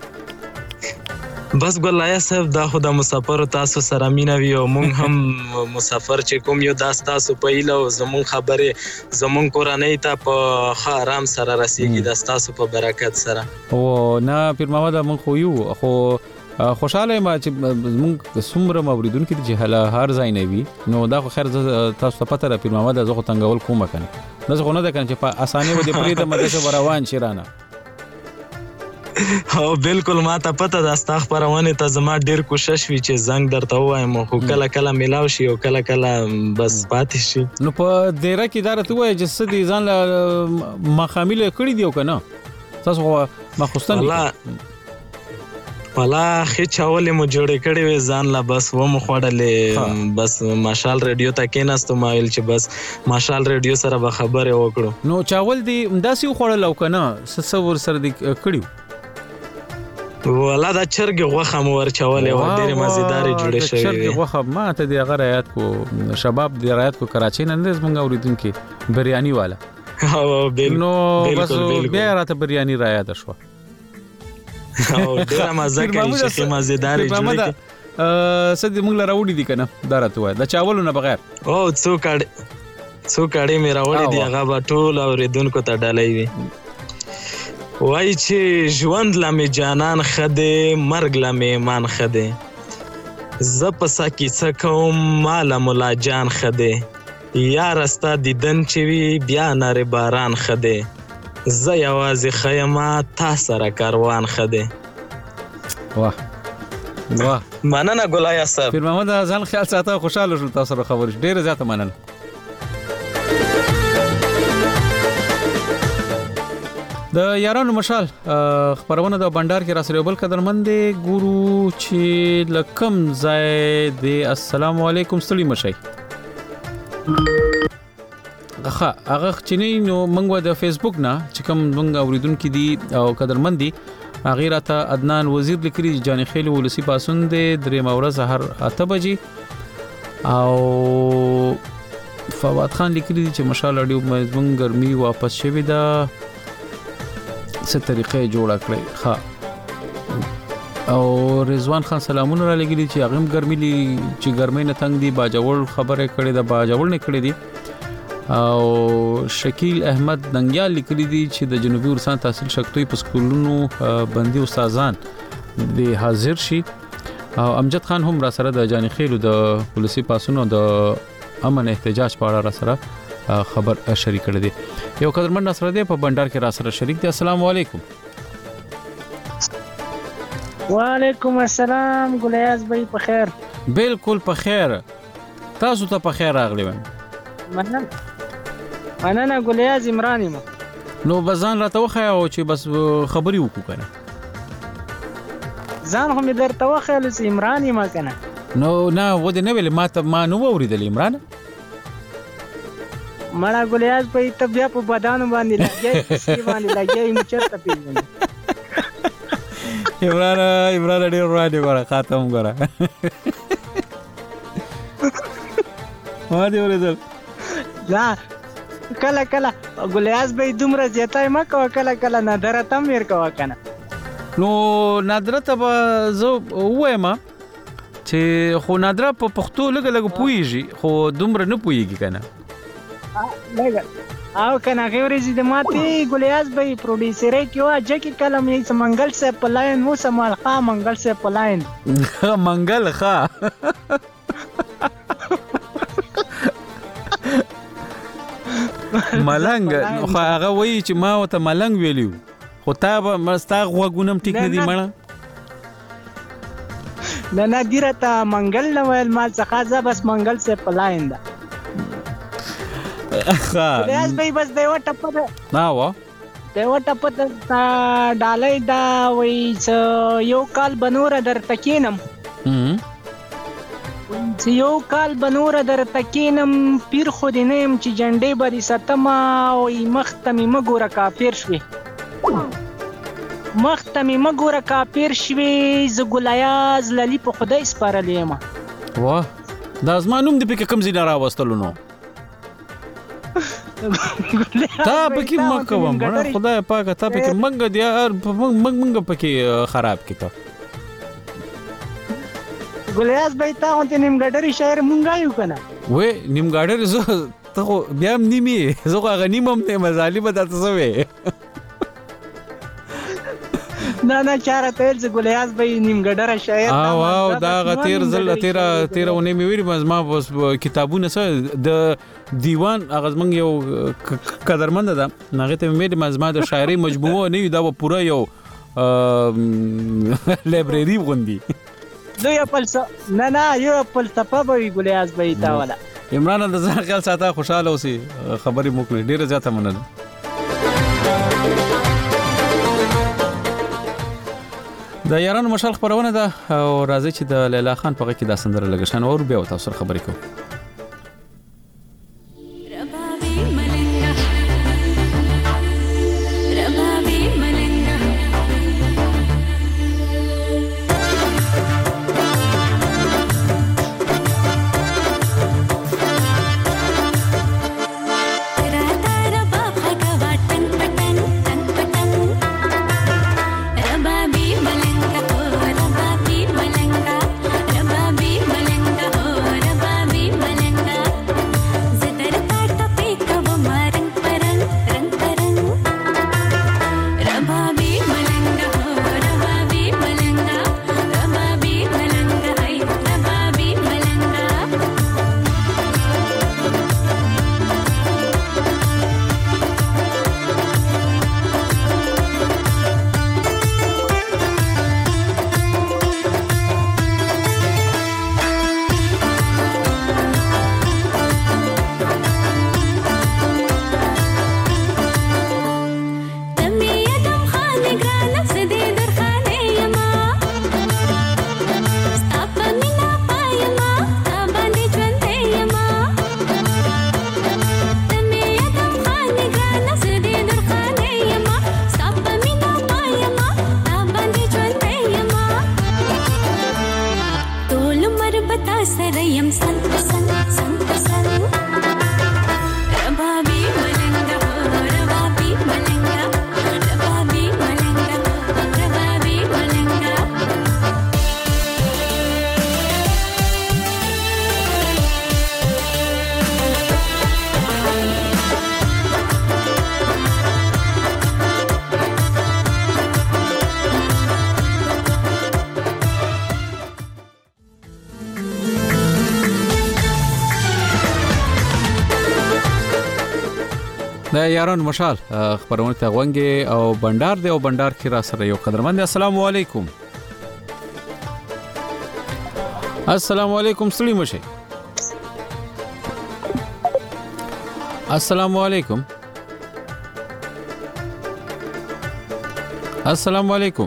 Speaker 16: بس ګلیا صاحب دا خو د مسافر تاسو سره مینا وی او مونږ هم مسافر چې کوم یو تاسو په ایله زمون خبره زمون قرانه ته په آرام سره رسیدي د تاسو په برکت سره
Speaker 1: او نه پیر محمد مونږ خو یو خو خوشاله ما چې مونږ څومره موریدون کې چې هر ځای نه وي نو دا خو خیر تاسو ته پته را پیر محمد زه خو تنګول کومه کنه دا خو نه ده کنه چې په اسانه ودی پرې د مدرسې روان شیرانه
Speaker 16: او بالکل ما ته پته ده ستا خبرونه ته زما ډیر کوشش وی چې زنګ درته وایم خو کله ملاو شي او کله بس پاتې شي
Speaker 1: نو په دیره کې دارته وای چې سدي ځان مخامل کړی دیو کنه تاسو ما خوستان
Speaker 16: والا خې چاولې مو جوړې کړې وې ځان لا بس و مو خوړلې بس ماشال رادیو ته کېناستو ما ویل چې بس ماشال رادیو سره به خبرې وکړو
Speaker 1: نو چاول دی داسې خوړل او کنه څه ور سره دی کړیو
Speaker 16: ولا دا چرګ غوخه مو ورچولې و ډېرې مزیدارې جوړې شوې
Speaker 1: چرګ غوخه ما ته دی هغه رایت کو شباب دی رایت کو کراچۍ نه انداز مونږ اوریدونکو بریانی والا نو بس بیا راته بریانی را یاد شو
Speaker 16: او ډېر مزه کوي چې مزیدارې جوړې کې
Speaker 1: سد مونږ لا راوړي دي کنه دا راته وای د چاولو نه بغیر
Speaker 16: او څو کاړې مې راوړي دي هغه به ټول اوریدونکو ته ډالۍ وي وای چې ژوند لمې جانان خده مرګ لمې ایمان خده ز پسا کیسه کوم مال مولا جان خده یا رستا دیدن چې وی بیا ناره باران خده ز یوازې خیمه تا سره کاروان خده
Speaker 1: واه
Speaker 16: مننه ګلای صاحب
Speaker 1: پیر محمد ځان خیال ساته خوشاله شو تاسو سره خبرې ډیره زیاته مننه د یارانو مشال خبرونه د بندر کې راسره بل قدرمند ګورو چې لکم زید السلام علیکم ستړي مشي هغه چني نو منغو د فیسبوک نه چې کوم منغ اوریدونکو دي او قدرمند دي غیر ته عدنان وزیر لیکري جان خیل ولسی پاسون د درې مورز هر 8 بجې او فواد خان لیکري چې مشال اړیو مزمن ګرمي واپس شوی دا څه طریقې جوړه کړې ها او رضوان خان سلامونه را لګیلي چې هغه ګرمي چې ګرمي نه تنگ دي باجوړ خبره کړې ده باجوړ نه کړې دي او شکیل احمد ننګیال لیکلي دي چې د جنوبي ورسان تحصیل شکتوي په سکولونو بندي استادان د حاضر شي او امجد خان هم را سره د جان خیلو د پولیسي پاسونو د امن احتجاج په اړه را سره خبر شریک کړی دی یو قدرمن سره دی په بندر کې را سره شریک دی السلام علیکم
Speaker 17: وعلیکم السلام ګلیاز بھائی په خیر
Speaker 1: بالکل په خیر تاسو ته په خیر راغلی وم
Speaker 17: مننه ګلیاز عمران ما
Speaker 1: نو بزان راته وخه او چې بس خبري وکړو کنه
Speaker 17: ځان هم درته وخه چې عمران ما کنه
Speaker 1: نو نه و دې نه ویل ما نو اوریدل عمران
Speaker 17: مړه ګلیاز په طبيعه په بدن باندې لګي چې باندې لګي مچته پیږي
Speaker 1: عمران ډېر راډي غره خاتم غره ما دې ورېدل
Speaker 17: لا کله ګلیاز به دومره زیاتای ما کله نادر تم ور کا کنه
Speaker 1: نو نادر ته زه وایم چې خو نادر په پښتو لګ پويږي خو دومره نه پويږي کنه
Speaker 17: لګ او کنه غوړې د ماتي ګلیاز به پروډوسر کیو اجه کی کلم یې منګل سے پلاین مو سمال خا منګل سے پلاین
Speaker 1: منګل خا ملنګ خو هغه وایي چې ما وته ملنګ ویلیو خو تا به مستا غوګونم ټیک نه دی مړه
Speaker 17: نه دیرته منګل نه ویل ما څخه ځه بس منګل سے پلاین دا ګلیاز به بس دیو ټپ
Speaker 1: نا و
Speaker 17: دیو ټپ ډالای دا وای یو کال بنور در تکینم یو کال بنور در تکینم پیر خود نیم چې جنډې بری ستما او مختمی مګوره کافر شوی ز ګلیاز للی په خدای سپارلې ما
Speaker 1: واه دا زمانوم دې پکې کم زینا راوستلو نو تا پکې مکه وم خدای پاک ته پکې منګ دی منګ پکې خراب کیته
Speaker 17: ګلیاز به تا اونته نیمګړی شهر مونږه یو کنه
Speaker 1: وې نیمګړی زه ته بیا نیمه زه هغه نیمم نه مزالي به تاسو وې
Speaker 17: نه چاره تل ز ګلیاز به نیمګړی شهر
Speaker 1: واو دا غتیر زل تیر ونې مې ویری ما بس کتابونه سره د دیوان هغه زمنګ یو قدرمند ده هغه ته مې مزما د شاعري مجموعه نه دا پوره یو لایبرری غوندي
Speaker 17: دوی نه یو فلسفه به ګلیاز به تا ولا
Speaker 1: عمران د ځان خیال ساته خوشاله اوسې خبرې موکړې ډیره زیاته مننه د یارانو مشال خبرونه ده او راځي چې د لیلا خان په کې د سندره لګشن او بیا تاسو سره خبرې کوم د یاران مشال خبرونه ته غونګي او بندر دی او بندر کې را سره یو قدرمن. السلام علیکم. السلام علیکم سلیم شه. السلام علیکم. السلام علیکم.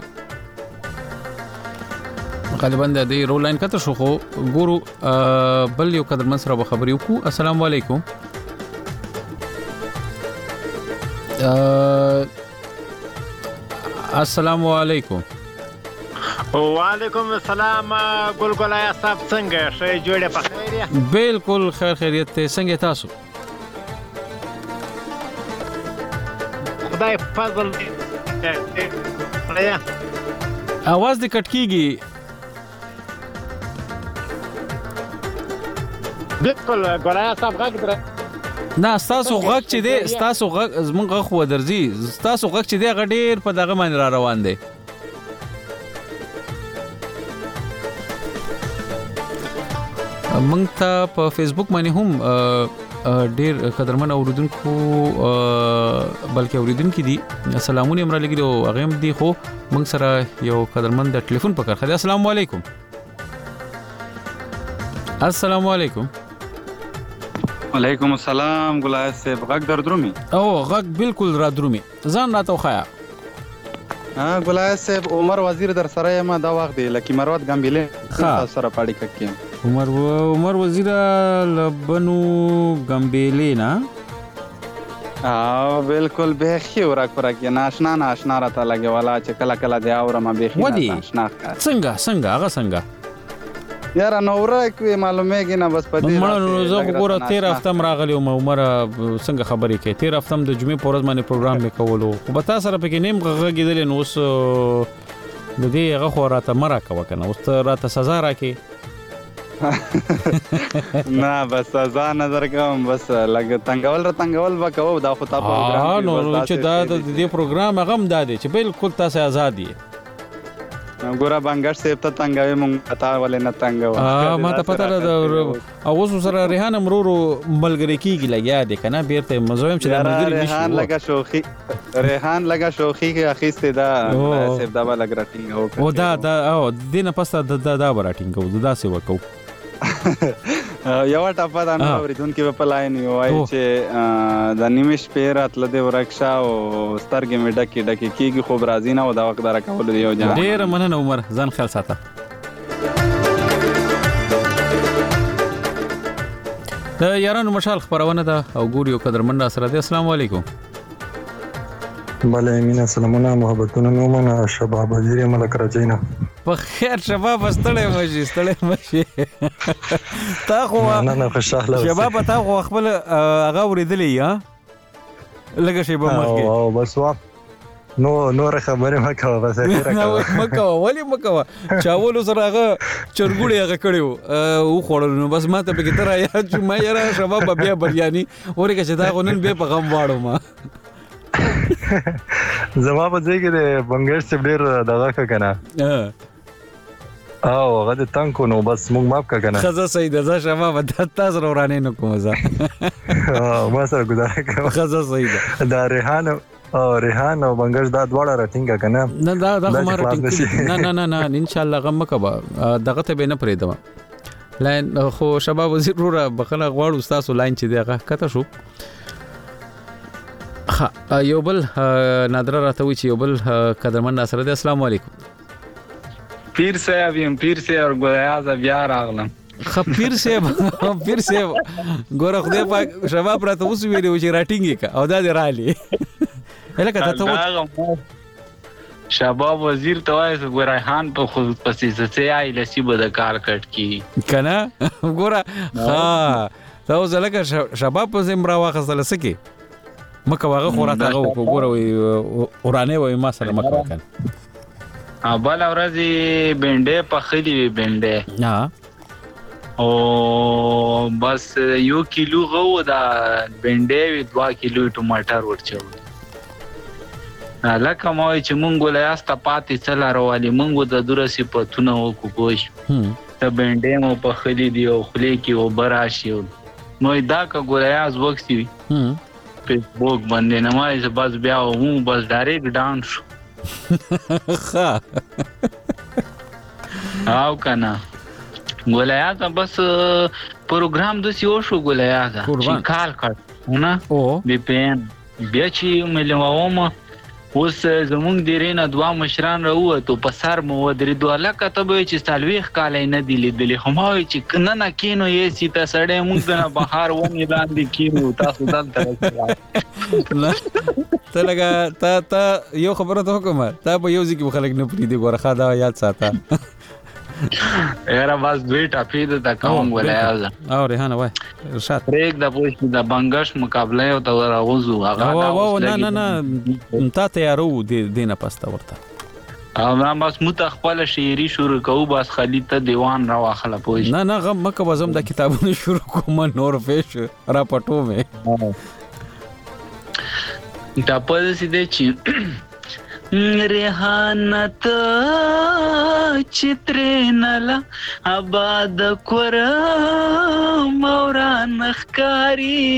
Speaker 1: غالبا د دې رول لاین کته شو خو ګورو بل یو قدرمن سره خبرې وکړو. السلام علیکم. السلام علیکم.
Speaker 18: وعلیکم السلام ګلګلای صاحب څنګه ښه جوړه په خیر یا
Speaker 1: بالکل خیر خیریت ته څنګه تاسو
Speaker 18: خدای فضل
Speaker 1: اواز دې کټ کیږي
Speaker 18: بالکل ګلای صاحب غږ
Speaker 1: نه تاسو غږ چې دی تاسو غږ زمونږ غږ خو درځي تاسو غږ چې دی غډیر په دغه باندې را روان دی مونږ ته په فیسبوک باندې هم ډیر قدرمن اوریدونکو بلکې اوریدونکو دي سلامونه امر لګي او هغه هم دي خو مونږ سره یو قدرمن د ټلیفون په کار خدای. السلام علیکم. السلام علیکم.
Speaker 10: وعلیکم السلام ګلای صاحب غږ در درومي
Speaker 1: او غږ بالکل را درومي ځان راته وخایا
Speaker 10: ګلای صاحب عمر وزیر در سره یم دا وخت دی لکه مروت ګمبیله سره پاړی ککې عمر وزیر لبنو ګمبیله نه بالکل به خي ورک ناشنا راته لګي والا چې کله کله دی اورم به خي ناشنا څنګه هغه څنګه یار نوره کوي معلومه کې نه بس پدې مړ زه وګوره 13 هفته راغلی او عمر څنګه خبرې کې 13 هفته د جمعې پورز باندې پروګرام وکولو خو به تاسو سره پکې نیم غږیدل نو اوس د دې هغه خو راته مرا کوه کنه اوس راته سزا راکې نه بس سزا نظر کوم بس لګ تنگول وکاو دا خو تاسو پروګرام نو چې دا د دې پروګرام هغه هم دا دی چې بالکل تاسو آزاد دي ګورا بنګر سیب ته تنگوي مونږ پتا ولې نه تنگو ما ته پتا ده او اوس سره ریحان امرورو ملګری کیږي لګیا دي کنه بیرته مزویم چې دا ملګری نشي ریحان لگا شوخي کې اخیسته دا سیب دا لګ راټینګ او دا او دینه پسته دا راټینګ او دا سی وکاو یو ټاپا دا نو ورېدونکو په لاین یو وای چې د نیمش پیر اتل دی ورکشا او سترګې مې ډکې کیږي خو برازینه او دا وخت دره کول دی یو جان ډیر مننه عمر ځان خیال ساته د یارانو مشال خبرونه ده او ګور یو قدرمن سره دی. السلام علیکم.
Speaker 19: بله مینا سلامونه محبتونه نومنه شباب وزیر ملک راجینا
Speaker 1: په خیر شباب ستړی مشي تا خو
Speaker 19: نه خوشاله
Speaker 1: شباب تا خو خپل هغه ورېدلې یا لګه شی به مخکې
Speaker 19: او بس وخت نور خبره مکوه بس
Speaker 1: مکوه چاولو سره هغه چرګوړي هغه کړیو او خوړل نو بس ما ته به کتره یا چې ما یاره شباب بیا بریاني اورګه چې دا غونن به په غم واړو ما
Speaker 19: زما په ځای کې د بنګر څخه ډیر دغه کنه او هغه د تانکو نو بس موږ ماپ کنه
Speaker 1: خزه سید ده شباب د تاسو ورانه نو کوم ځه
Speaker 19: ما سره گزاره کوم
Speaker 1: خزه سید
Speaker 19: دا ریحان او بنګر دا دواړه راټینګ کنه
Speaker 1: نه دا خو ما راټینګ نه ان شاء الله غم کبا دغه ته به نه پریدم لاین خو شباب وزیر روره بخنه غواړو تاسو لاین چې دغه کته شو یو بل نادر راته وی چې یو بل قدرمن ناصر دی. السلام علیکم.
Speaker 13: پیر صاحب ګویا بیا راغلم
Speaker 1: پیر صاحب ګوره خدای پاک شباب راته اوس ویلو چې راټینګ کا او دا دی رالي الکه ته
Speaker 13: شباب وزیر ته وایي ګورایحان په خود پسې څه آی لسی به د کار کټ کی
Speaker 1: کنه ګوره ها تاسو لکه شباب په زمرا واخصله سکی مکه واغه خوراته غو ګوره ورانه وای ما سره مکه کن
Speaker 13: بل ورځي بنډه پخلی بنډه او بس یو کیلو غو دا بنډه 2 کیلو ټماټر ورچو لکه ما چې مونږ له یاسته پاتې چلا روالي مونږ د درسي پتونه وکړو کوش ته بنډه مو پخلی دی او خلی کې او براشي نو دا کا ګولیاز وکسي
Speaker 20: فیسبوک باندې نه ما بس بیا مو بس ډایرکټ ډاون شو او کنه ګولیا بس پروګرام د سیو شو ګولیا چې کال کړ نه بي پی ان بیا چې ملوم اوس زمونږ د رینه دوا مشران راوته په سر مو درې دوه لکه ته به چې سالويخ کال نه دی لیدلې خو ما چې کنه نه کینو یې سي ته سړې مونږ نه بهار ونی لاندې کینو تاسو دلته
Speaker 1: ته لګا ته یو خبره ته کوم ته په یو ځکه خلک نه پری دی ګورخه دا یاد ساته
Speaker 20: یاره بس دوی ټاپی د کوم ولای
Speaker 1: او ریحانه وای ارشاد
Speaker 20: ریک د پوښ د بنگش مقابله او ته راوځو هغه
Speaker 1: نه تا تیارو دینه پسته ورته
Speaker 20: او ما بس متخپل شعری شروع کوو بس خالد ته دیوان را واخله پوښ
Speaker 1: نه غم مکه وزم د کتابونو شروع کوم نور فیش را پټو مې
Speaker 20: ټاپل سیده چی ریحانت چترینلا آباد کورم اوران مخکاری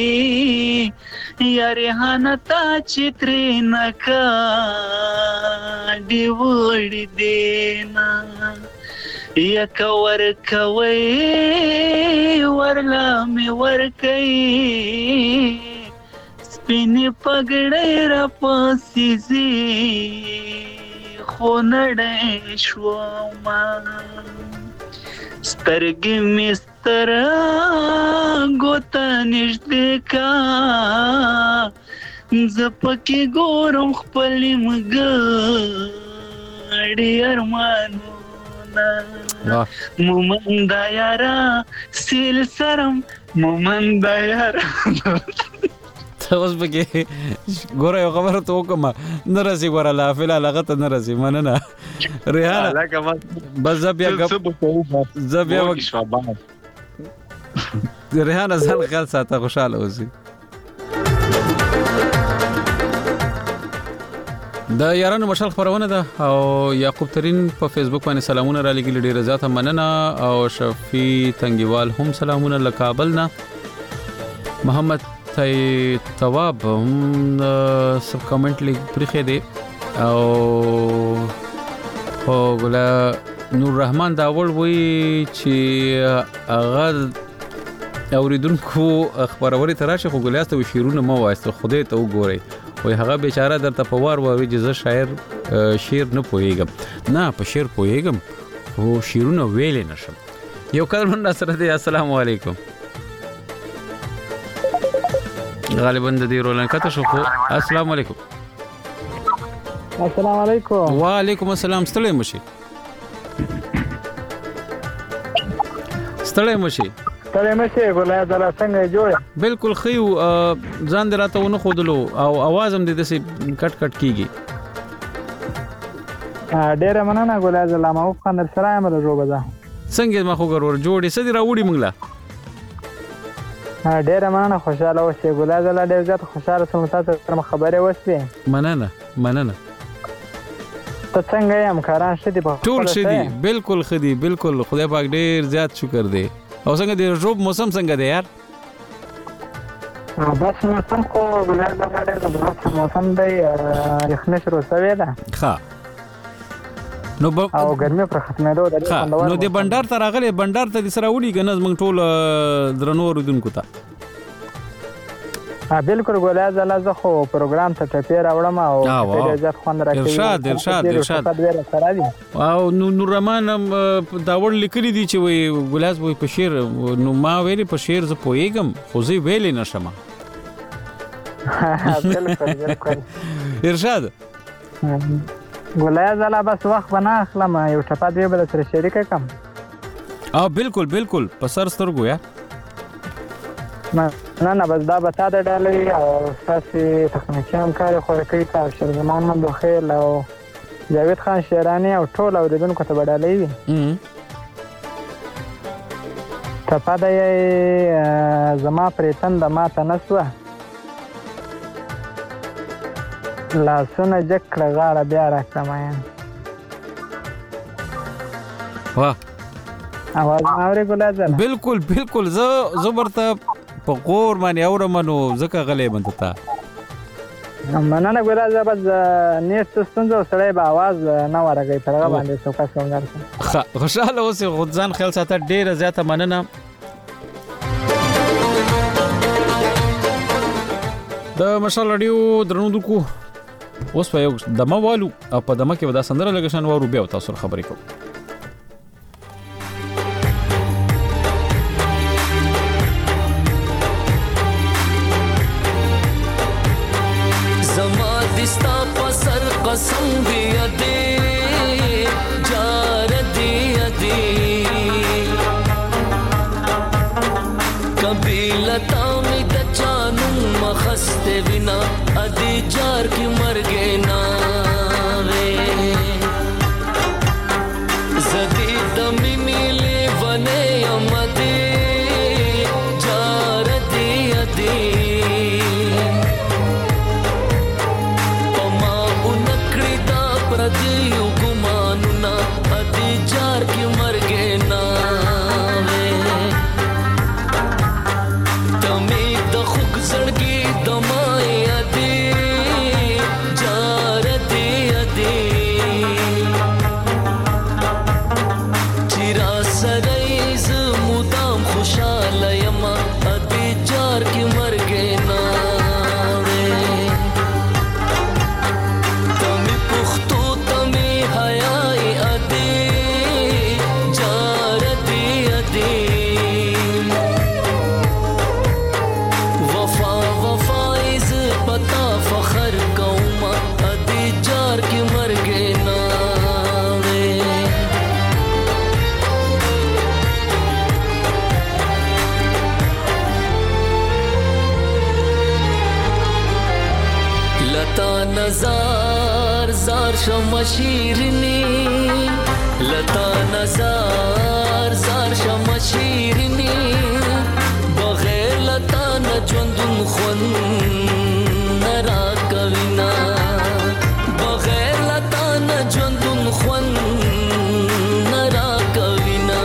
Speaker 20: یا ریحانت چترینکا دیوڑی دینا یا کور کوئی ورلا می ورکی سپینی پگڑی را پاسیزی خونڑی شوما سترگی مستر گوتا نشده کا زپکی گورم خپلی مگڑی ارمانونا مومن دا یارا سیل سرم مومن دا یارا
Speaker 1: اوس بګه ګوره یو خبره ته وکم نه راسي ګوره لا فعلا لغته نه راسي مننه ریحانه بس زبیا ریحانه ځل خیال ساته خوشاله اوسې د یارانو مشال خبرونه ده او یعقوب ترين په فیسبوک باندې سلامونه را لګي ډیره زیاته مننه او شفی تنګیوال هم سلامونه له کابل نه محمد تواب هم سب کمنټ لیک پرخه دی او ګل نور رحمان دا ول وی چې هغه اوریدونکو خبروري تراشه خو ګلیاسته و شیرونه مو واسطه خوده ته وګوري وای هغه بیچاره درته په وار وای چې زه شعر نه پوهیږم نه په شعر پوهیږم خو شیرونه ویل نشم یو کلمه سره دی السلام علیکم غالبا د دې رولن کته شو السلام علیکم
Speaker 17: السلام علیکم
Speaker 1: وعلیکم السلام ستړی مشي
Speaker 17: ګولای زلا څنګه جوړ
Speaker 1: بالکل خيو ځان دراته ونه خودلو او आवाज هم د دې کټ کټ کیږي
Speaker 17: ډېر مننه ګولای زلا ما خو خندر سره مې جوړه ده
Speaker 1: څنګه ما خو ګرور جوړې سدي راوړي منګلا
Speaker 17: ډېر مننه خوشاله اوسې ګولای زلا ډېر زیات خوشاله سم تاسو خبره وسوي
Speaker 1: مننه
Speaker 17: ته څنګه یم کاران شدي په
Speaker 1: ټول شدي بالکل خدي بالکل خدای پاک ډېر زیات شکر دی او څنګه دی روب موسم څنګه دی یار
Speaker 17: بس موسم کو ګولای زلا ډېر موسم دی یخنه شروع شوې ده
Speaker 1: ښه نو
Speaker 17: او ګرمي پر ختمېدو د
Speaker 1: نو د بندر ته راغلي بندر ته د سره وړي کنه موږ ټول درنو ورودونکو ته
Speaker 17: بالکل ګولای زلا زه خو پروګرام ته ټپیر راوړم او ډېر زیات خوند راکوي
Speaker 1: ارشاد او نور رحمان دا ور لیکلي دي چې وي ګولاس وي په شعر نو ما ویلي په شعر ز پويګم خو زه ویلې نشم
Speaker 17: بالکل
Speaker 1: ارشاد
Speaker 17: ګولای زلا بس وخت بنا اخلم یو ټپه دی بل سره شریک کم
Speaker 1: بالکل په سر سترګو یا
Speaker 17: نه بس دا به تا د ډالۍ او تاسې تخنیکي همکاري خو کوي تا شرزمان من بخیل او جاوید خان شیراني او ټول اوریدونکو ته به ډالۍ وي ټپه د زما پرې تنده ماته نه سوه لاسونه جګ کړه غاړه بیا راکړه مین
Speaker 1: واه
Speaker 17: اواز اورې ګولای زلا
Speaker 1: بالکل زه برته په غور باندې اورمنو ځکه غلې بنته
Speaker 17: مننه ګورا زبد نیست ستونزه سره به आवाज نه ورغی ترغه باندې څوک څنګه
Speaker 1: خوشاله اوسې غوځان خیال ساته ډیره زیاته مننه د مشال رادیو درنوونکو اوس په یو دمه والو او په دمه کې ودا سندره لګښن وورو بیا تاسو خبرې کوم
Speaker 14: زما دستا پسر قسم دی ادي جار دی ادي کبھی لتا می د جانو مخسته بنا ادي جار کی مر گئے نا وے زدی دمی میلے بنے امدی جار دی ادي پما انکڑی دا پردی گمانو نا ادي جار کی مر گئے نا زړګي دمای ادي جار دی ادي چیرا سرایز مدام خوشاله یما ادي جار کی مرګ نه تمي پختو تمي حیاي ادي جار دی ادي پتا فخر کوما ادي جار کی مر گئے نا لتا نزار زار شمشیرنی لتا نزار زار شمشیرنی بغیر لتا نجوندن خون نرا کوینا بغیر لتا نجوندن خون نرا کوینا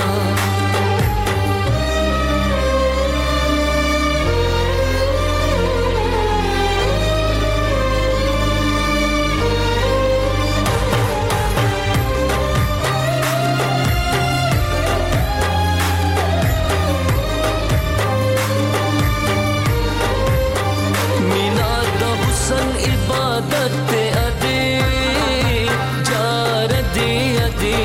Speaker 14: عبادت ادي جار دی ادي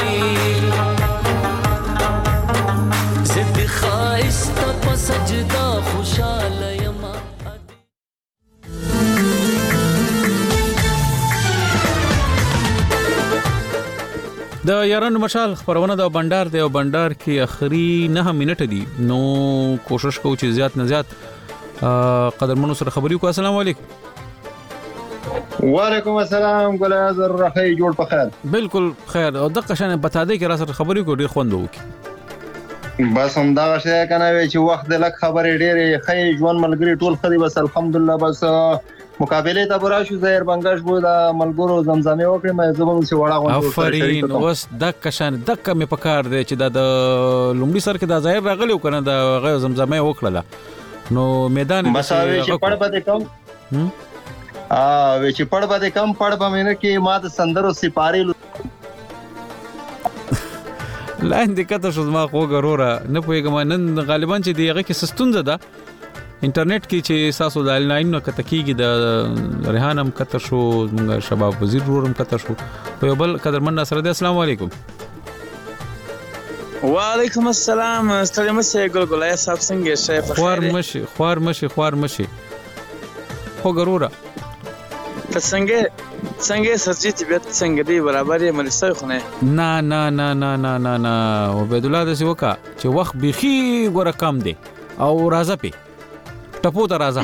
Speaker 14: زد خائست په سجدا خوشاله یما
Speaker 1: د یارانو مشال خبرونه د بندر دی او بندر کې اخري 9 منټه دي نو کوشش کوو چې زیات نه زیات قدرمنو سره خبرې وکړو السلام علیکم
Speaker 21: وعلیکم السلام ګل اعظم رخی جوړ په خیر
Speaker 1: بالکل خیر او دغه شان بتا دې کې را سره خبرې کو ډیر خوند وکي
Speaker 21: بس هم دا شی کنه چې وخت د لک خبرې ډېرې خې ژوند ملګری ټول خري بس الحمدلله بس مقابله ته براشو زهر بنگش بو دا ملګرو زمزمه وکړم زبون سی وړا غوښتل
Speaker 1: افرین اوس دغه شان دغه مې پکار دی چې د لومړي سر کې دا ظاهر راغلی کنه دا غو زمزمه وکړه نو میدان
Speaker 21: مساوي چې پړ بده کم چې پړ بده کم پړ به مینه کې ما د سندرو سپاری
Speaker 1: لاندې کته شو ما خو ګروره نه پوهیږم نن غالبا چې دیغه کې سستونزه ده انټرنیټ کې چې ساسو د لاین نو کته کېږي د ریحانم کته شو موږ شباب وزیر ورم کته شو په بل قدرمن سره السلام علیکم
Speaker 22: وعلیکم السلام ستړي مشه ګلګلای صاحب څنګه شې په
Speaker 1: خوار مشي خو ګروره
Speaker 22: څنګه سچې طبيعت څنګه دی برابر یې مرسته خو نه
Speaker 1: نه عبد الله د سیوکا چې وخت بيخي ګوره کم دی او راځه په ټپو ته راځه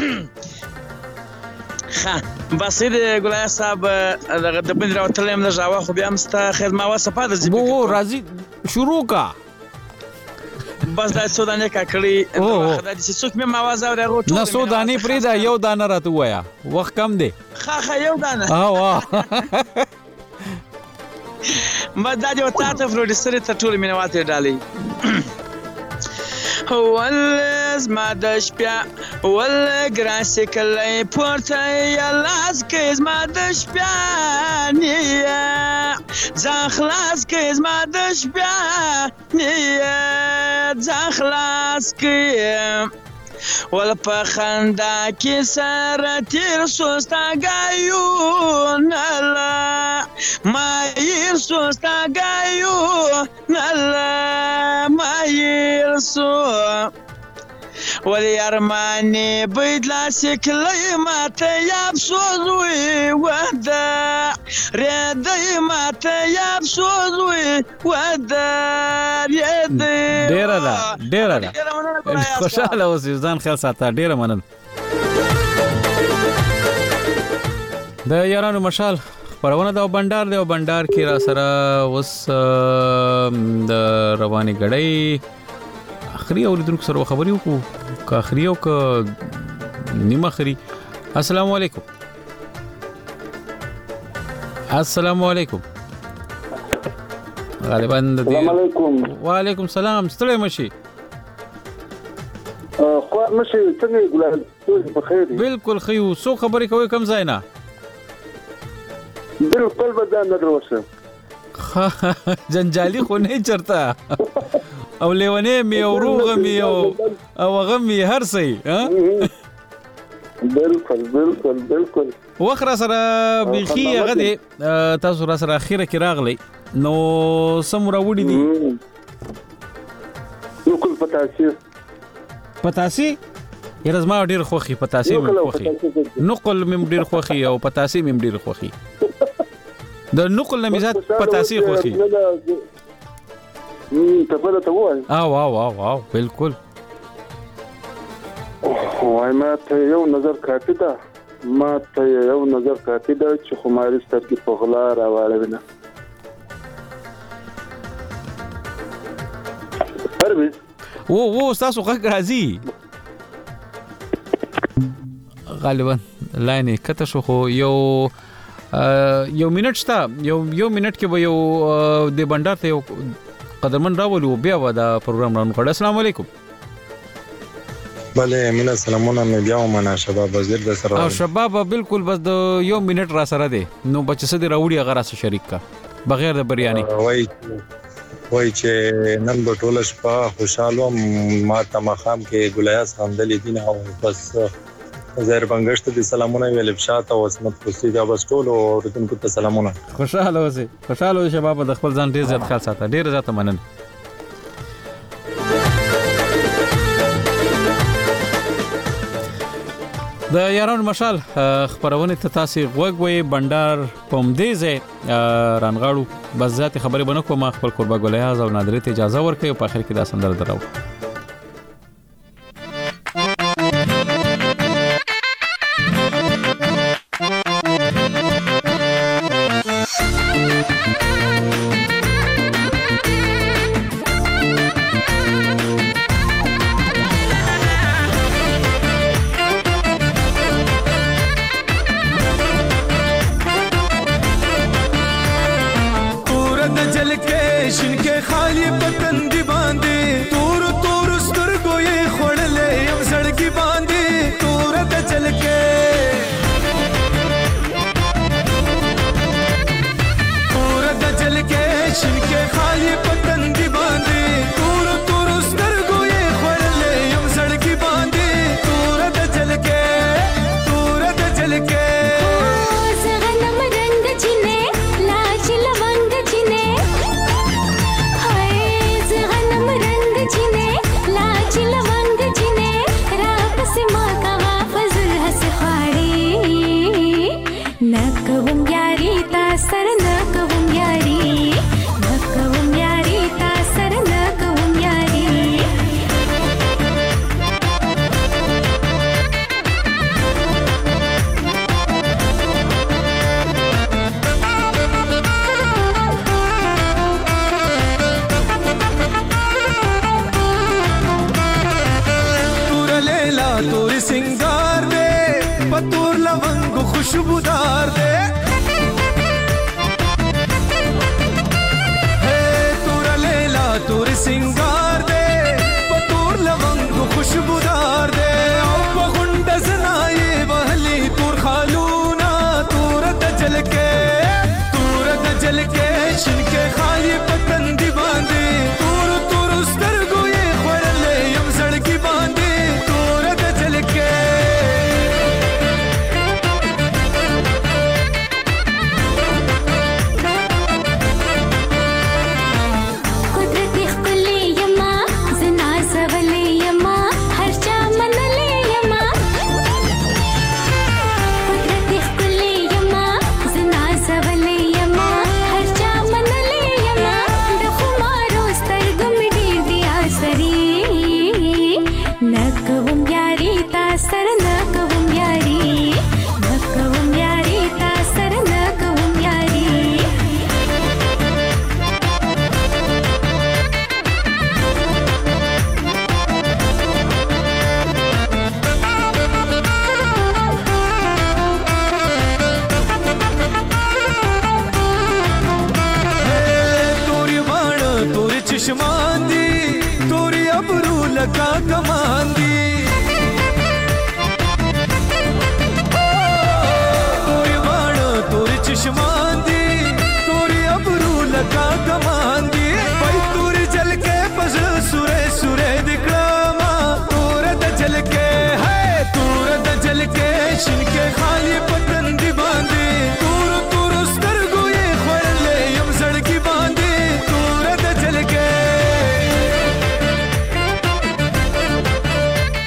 Speaker 22: ها بس دې ګلای صاحب دغه د بندر او تلم نه جواب خو بیا مستا خدمت واسپه د
Speaker 1: بو راځي شروع کا
Speaker 22: بس دا سودانه کاکړي خدای دې څوک مې مواز او دغه
Speaker 1: نه سوداني فریدا یو دانه راته وایا وخت کم دی
Speaker 22: خا یو دانه ما دا یو تاسو پروډوسر ته ټول مینواته ډالي ول زما د شپه ول ګران سکلې پورته یا لاس کې زما د شپه نیا ځان خلاص کې زما د شپه نیا ځان خلاص کې ول په خندا کې سره تیر سوستا ګایو نلا ما ير سوستا ګایو نلا ما ير سو ول يرماني بيدلا سکلې ماته یاب سوزوي ودا ردی ماته یاب سوزوي ودا ردی
Speaker 1: ډیره ده خوشاله اوسې ځان خیال ساته ډیره مننه د یارانو مشال خبرونه د بندر دی او بندر کې را سره اوس د رواني غړې اخري اوریدونکو سره خبرې وکړو که اخري او که نیمه اخري السلام علیکم السلام علیکم غالبا
Speaker 2: السلام علیکم
Speaker 1: وعلیکم السلام ستړی مشي
Speaker 2: خو مشي څنګه ګلال په خیر
Speaker 1: بالکل خيو سو خبرې کوي کم ځای نه
Speaker 2: بالکل بدن نه دروسه
Speaker 1: جنجالي خو نه چرتا او لیونه می او روغه می او غمی هر څه ها
Speaker 2: بالکل
Speaker 1: وخره سره بيخي غدي تاسو را سره اخیره کې راغلی نو سمورا وډی دي
Speaker 2: نقل پتاسي
Speaker 1: یرزما ډیر خوخي پتاسي مې خوخي نقل مې ډیر خوخي او پتاسي مې ډیر خوخي د نقل نمیزات پتاسي خوخي
Speaker 2: تبله ته وای
Speaker 1: او بالکل
Speaker 2: وای ما ته یو نظر کافي ده چې خماري سترګې په غلا راوړې نه پرويز
Speaker 1: و تاسو غږ راځي غالبا لاینه کته شو خو یو منټ شته یو منټ کې به یو د بندر ته یو قدرمن راولو بیا ودا پروګرام رانو کړ السلام علیکم
Speaker 19: بله مینا سلامونه مې بیا ومنه شباب وزیر د سره
Speaker 1: او شباب بالکل بس د یو منټ را سره دی نو بچ څه دی راوړي هغه سره شریک کا بغیر د بریاني
Speaker 19: وای چې نن په ټوله شپه خوشاله ما ته مخام کې ګلیاس خندلې دي نه او بس زهر بنگشت دي سلامونه ویل بشاته او اسمت خوشي دا بس ټول اوردونکو ته سلامونه
Speaker 1: خوشاله اوسه شباب د خپل ځان ډیر زیات خیال ساته ډیر زیات مننه د یارانو مشال خبرونه ته تاسو غوږوي بندر پومدیزه رانغاړو بس ذات خبرې بنه کوم خپل قربا ګلیاز او نادرې ته اجازه ورکړي او په اخر کې دا سندره دراو
Speaker 14: खुशबूदार दे तूरा लेला तूर सिंगार दे पतूर लव
Speaker 3: سر